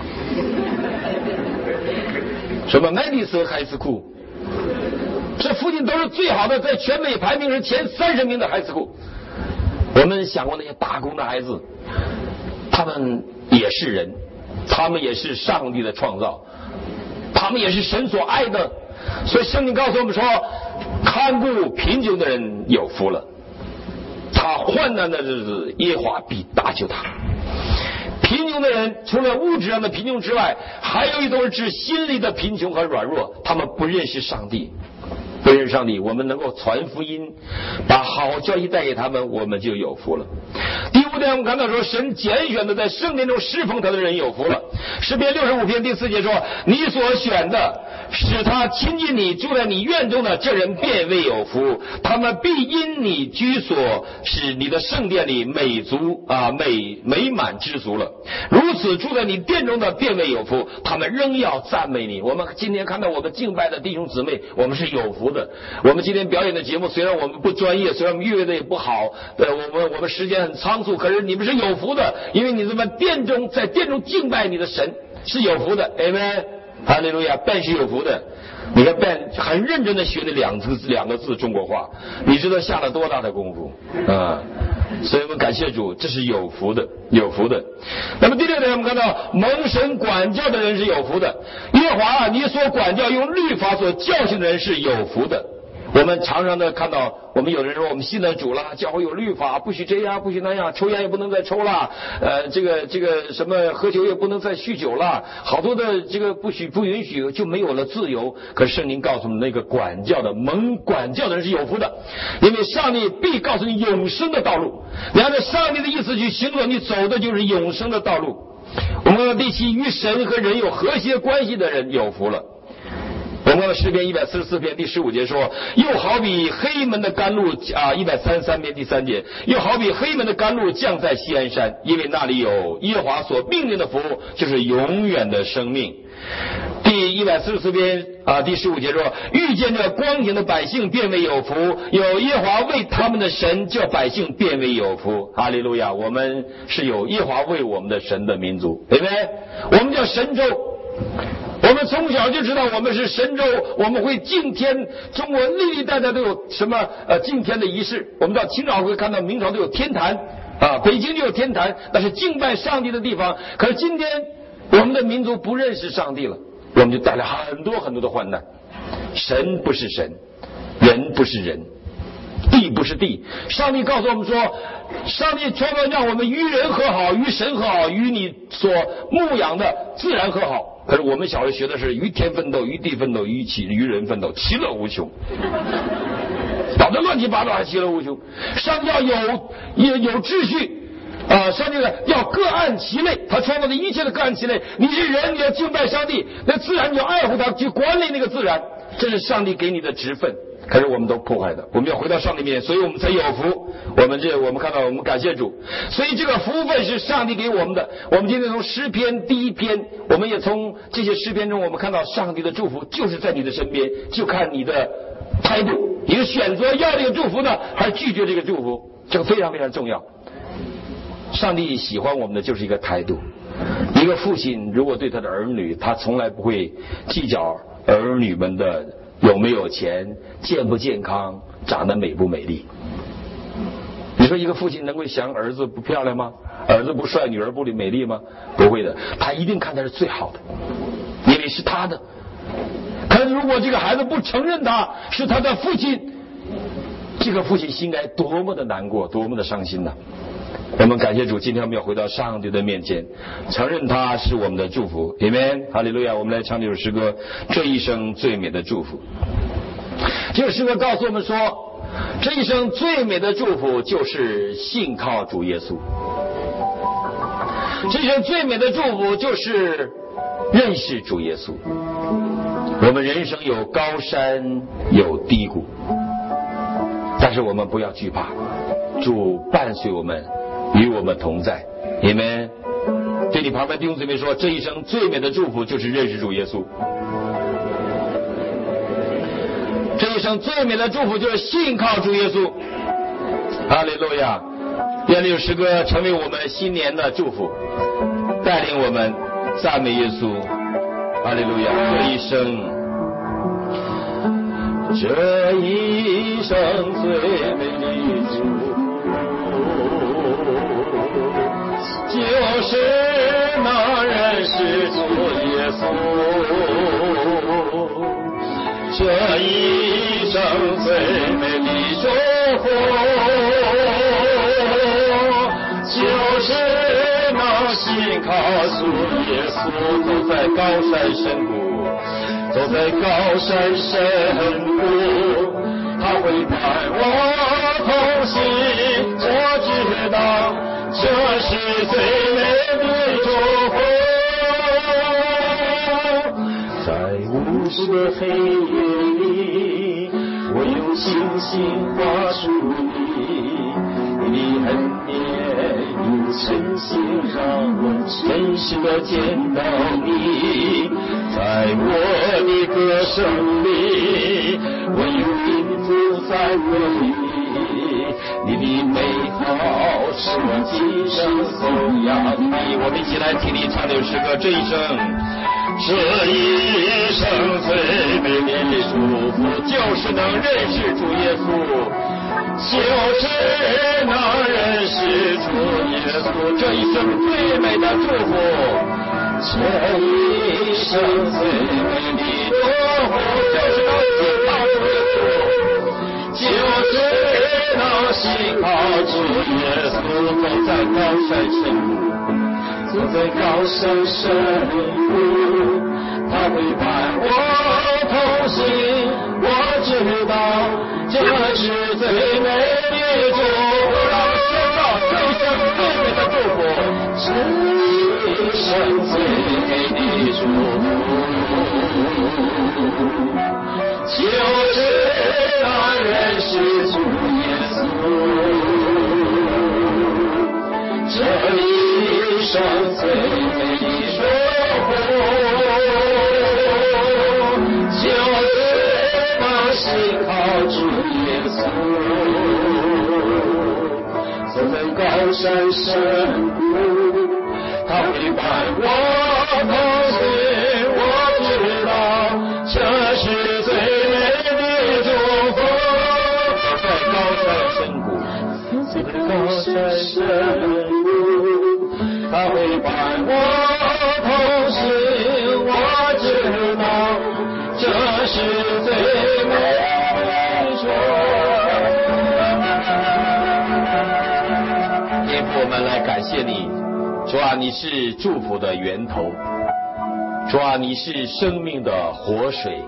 什么 Madison High School， 这附近都是最好的，在全美排名是前三十名的 High School。我们想过那些打工的孩子，他们也是人，他们也是上帝的创造，他们也是神所爱的。所以圣经告诉我们说，看顾贫穷的人有福了，他患难的日子耶和华必搭救他。贫穷的人除了物质上的贫穷之外，还有一种是指心里的贫穷和软弱，他们不认识上帝。不认识上帝，我们能够传福音，把好消息带给他们，我们就有福了。第五点，我们看到说，神拣选的在圣殿中侍奉他的人有福了。诗篇六十五篇第四节说，你所选的使他亲近你，住在你院中的这人便为有福，他们必因你居所使你的圣殿里美足啊美美满知足了。如此住在你殿中的便为有福，他们仍要赞美你。我们今天看到我们敬拜的弟兄姊妹，我们是有福的。我们今天表演的节目虽然我们不专业，虽然我们乐的也不好，对，我们我们时间很仓促，可是你们是有福的，因为你们殿中在殿中敬拜你的神是有福的。 Amen， 哈利路亚。Ben是有福的，你看 Ben 很认真的学那两个字两个字中国话，你知道下了多大的功夫啊！所以我们感谢主，这是有福的，有福的。那么第六点，我们看到蒙神管教的人是有福的。耶和华，你所管教用律法所教训的人是有福的。我们常常的看到，我们有人说我们信了主了，教会有律法，不许这样不许那样，抽烟也不能再抽了，呃，这个这个什么喝酒也不能再酗酒了，好多的这个不许不允许，就没有了自由。可是圣经告诉我们，那个管教的蒙管教的人是有福的，因为上帝必告诉你永生的道路，你按照上帝的意思去行走，你走的就是永生的道路。我们看到第七，与神和人有和谐关系的人有福了。我们看到诗篇一百四十四篇第十五节说，又好比黑门的甘露啊，一百三十三篇第三节，又好比黑门的甘露降在锡安山，因为那里有耶和华所命令的福，就是永远的生命。第一百四十四篇啊第十五节说，遇见这光明的百姓便为有福，有耶和华为他们的神，叫百姓便为有福。哈利路亚！我们是有耶和华为我们的神的民族，对不对？我们叫神州。我们从小就知道我们是神州，我们会敬天，中国历历代代都有什么呃敬天的仪式。我们到清朝会看到明朝都有天坛啊，北京就有天坛，那是敬拜上帝的地方。可是今天我们的民族不认识上帝了，我们就带来很多很多的患难。神不是神，人不是人，地不是地。上帝告诉我们说，上帝创造让我们与人和好，与神和好，与你所牧养的自然和好。可是我们小时候学的是与天奋斗，与地奋斗，与其与人奋斗，其乐无穷，搞得乱七八糟还其乐无穷。上帝要有有有秩序啊！上帝呢要各按其类，他创造的一切的各按其类。你是人，你要敬拜上帝，那自然你要爱护他，去管理那个自然，这是上帝给你的职分。可是我们都破坏的，我们要回到上帝面前，所以我们才有福。我们这我们看到，我们感谢主，所以这个福分是上帝给我们的。我们今天从诗篇第一篇，我们也从这些诗篇中，我们看到上帝的祝福就是在你的身边，就看你的态度，你是选择要这个祝福呢，还是拒绝这个祝福？这个非常非常重要。上帝喜欢我们的就是一个态度。一个父亲如果对他的儿女，他从来不会计较儿女们的有没有钱，健不健康，长得美不美丽。你说一个父亲能够想儿子不漂亮吗？儿子不帅，女儿不美丽吗？不会的，他一定看的是最好的，因为是他的。可是如果这个孩子不承认他是他的父亲，这个父亲心该多么的难过，多么的伤心呢？我们感谢主，今天我们要回到上帝的面前，承认他是我们的祝福。阿们，哈利路亚！我们来唱这首诗歌，这一生最美的祝福。这首诗歌告诉我们说，这一生最美的祝福就是信靠主耶稣。这一生最美的祝福就是认识主耶稣。我们人生有高山有低谷，但是我们不要惧怕，主伴随我们，与我们同在。阿们。 对你旁边弟兄姊妹说，这一生最美的祝福就是认识主耶稣。这一生最美的祝福就是信靠主耶稣。哈利路亚！愿这首诗歌成为我们新年的祝福，带领我们赞美耶稣。哈利路亚！这一生，这一生最美的祝福，就是能认识主耶稣。这一生最美的祝福，就是能信靠主耶稣，走在高山深谷，走在高山深谷，他会伴我同行。我知道这是最美的祝福。在无数的黑夜里，我用星星画出你，你的恩典有真心让我真实的见到你。在我的歌声里，我有音符在回忆，你的美好是我今生颂扬的。我们一起来听你唱这首诗歌，这一生。这一生最美的祝福，就是能认识主耶稣，就是能认识主耶稣。这一生最美的祝福，这一生最美的祝福，就是能信靠主耶稣，就是能信靠主耶稣。走在高山深谷，走在高山深谷，他会伴我同行。我知道这是最美的祝福，让我宣告这一生最美的祝福，这一生最美的祝福，就是能认识主耶稣。这一生最美的祝福，就是能信靠主耶稣，走在高山深谷，他会伴我同行。我知道这是最美的祝福，走在高山深谷，走在高山深谷，他会伴我同行。我知道这是最美的祝福。天父，我们来感谢你，主啊，你是祝福的源头，主啊，你是生命的活水。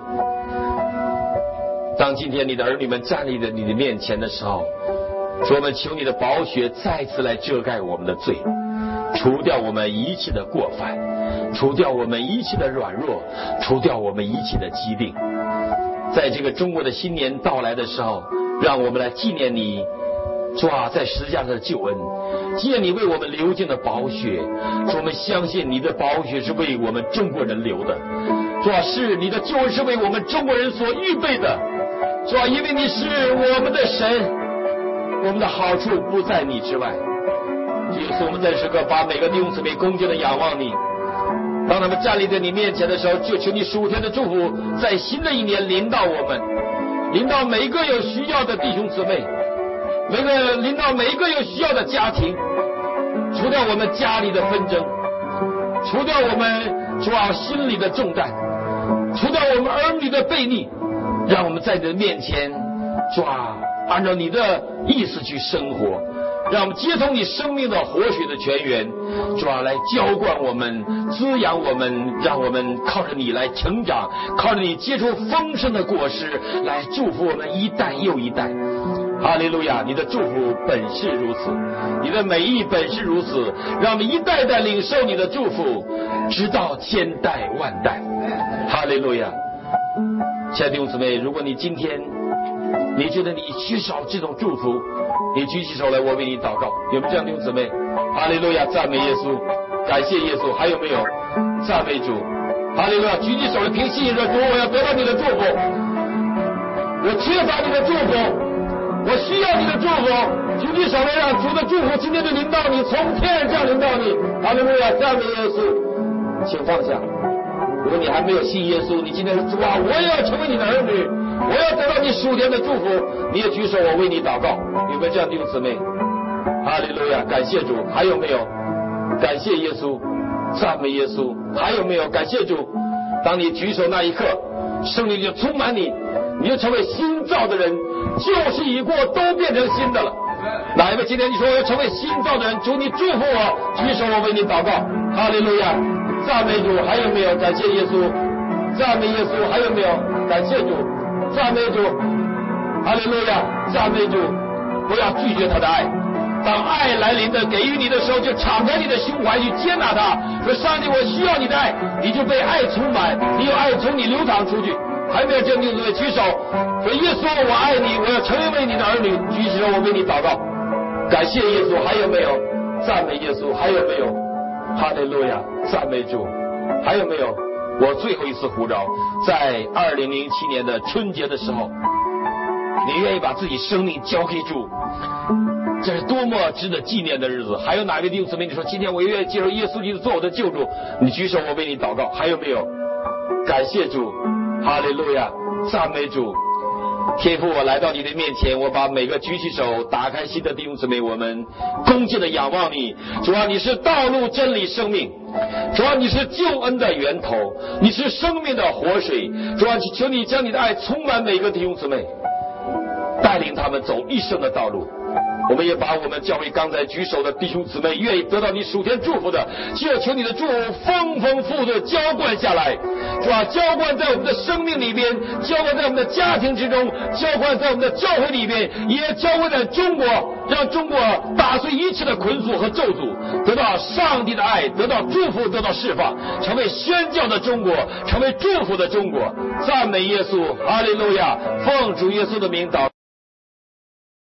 当今天你的儿女们站立在你的面前的时候，主，我们求你的宝血再次来遮盖我们的罪，除掉我们一切的过犯，除掉我们一切的软弱，除掉我们一切的疾病。在这个中国的新年到来的时候，让我们来纪念你，主啊，在十字架上的救恩，纪念你为我们流尽的宝血。主，我们相信你的宝血是为我们中国人流的，主啊，是你的救恩是为我们中国人所预备的。主啊，因为你是我们的神，我们的好处不在你之外。耶稣，我们在时刻把每个弟兄姊妹恭敬的仰望你，当他们站立在你面前的时候，就求你属天的祝福在新的一年临到我们，临到每一个有需要的弟兄姊妹，每个临到每一个有需要的家庭，除掉我们家里的纷争，除掉我们主啊心里的重担，除掉我们儿女的悖逆，让我们在你的面前主啊按照你的意思去生活，让我们接通你生命的活水的泉源，主啊来浇灌我们，滋养我们，让我们靠着你来成长，靠着你结出丰盛的果实，来祝福我们一代又一代。哈利路亚！你的祝福本是如此，你的美意本是如此，让我们一代代领受你的祝福，直到千代万代。哈利路亚！亲爱的弟兄姊妹，如果你今天你觉得你缺少这种祝福，你举起手来，我为你祷告。有没有这样的弟兄姊妹？ 哈利路亚，赞美耶稣，感谢耶稣。还有没有？赞美主，哈利路亚！举起手来，凭信心说：主，我要得到你的祝福，我缺乏你的祝福，我需要你的祝福。举起手来，让主的祝福今天就临到你，从天上降临到你。哈利路亚，赞美耶稣。请放下。如果你还没有信耶稣，你今天说：主啊，我也要成为你的儿女，我要得到你属天的祝福。你也举手，我为你祷告。有没有这样弟兄姊妹？哈利路亚，感谢主。还有没有？感谢耶稣，赞美耶稣。还有没有？感谢主。当你举手那一刻，圣灵就充满你，你就成为新造的人，旧事已过，都变成新的了。哪一位今天你说我要成为新造的人，主你祝福我，举手我为你祷告。哈利路亚，赞美主。还有没有？感谢耶稣，赞美耶稣。还有没有？感谢主，赞美主。哈利路亚，赞美主。不要拒绝他的爱，当爱来临的给予你的时候，就敞开你的胸怀去接纳他，说上帝我需要你的爱，你就被爱充满，你有爱从你流淌出去。还没有这样弟兄姊妹举手，说耶稣我爱你，我要成为你的儿女，举手我为你祷告。感谢耶稣。还有没有？赞美耶稣。还有没有？哈利路亚，赞美主。还有没有？我最后一次呼召，在二零零七年的春节的时候，你愿意把自己生命交给主，这是多么值得纪念的日子。还有哪位弟兄姊妹你说今天我愿意接受耶稣基督做我的救主，你举手我为你祷告。还有没有？感谢主，哈利路亚，赞美主。天父，我来到你的面前，我把每个举起手打开心的弟兄姊妹，我们恭敬的仰望你。主啊，你是道路真理生命，主啊，你是救恩的源头，你是生命的活水。主啊，求你将你的爱充满每个弟兄姊妹，带领他们走一生的道路。我们也把我们教会刚才举手的弟兄姊妹愿意得到你属天祝福的，就求你的祝福丰丰富富的浇灌下来，是吧？浇灌在我们的生命里边，浇灌在我们的家庭之中，浇灌在我们的教会里边，也浇灌在中国，让中国打碎一切的捆锁和咒诅，得到上帝的爱，得到祝福，得到释放，成为宣教的中国，成为祝福的中国。赞美耶稣，哈利路亚！奉主耶稣的名祷告。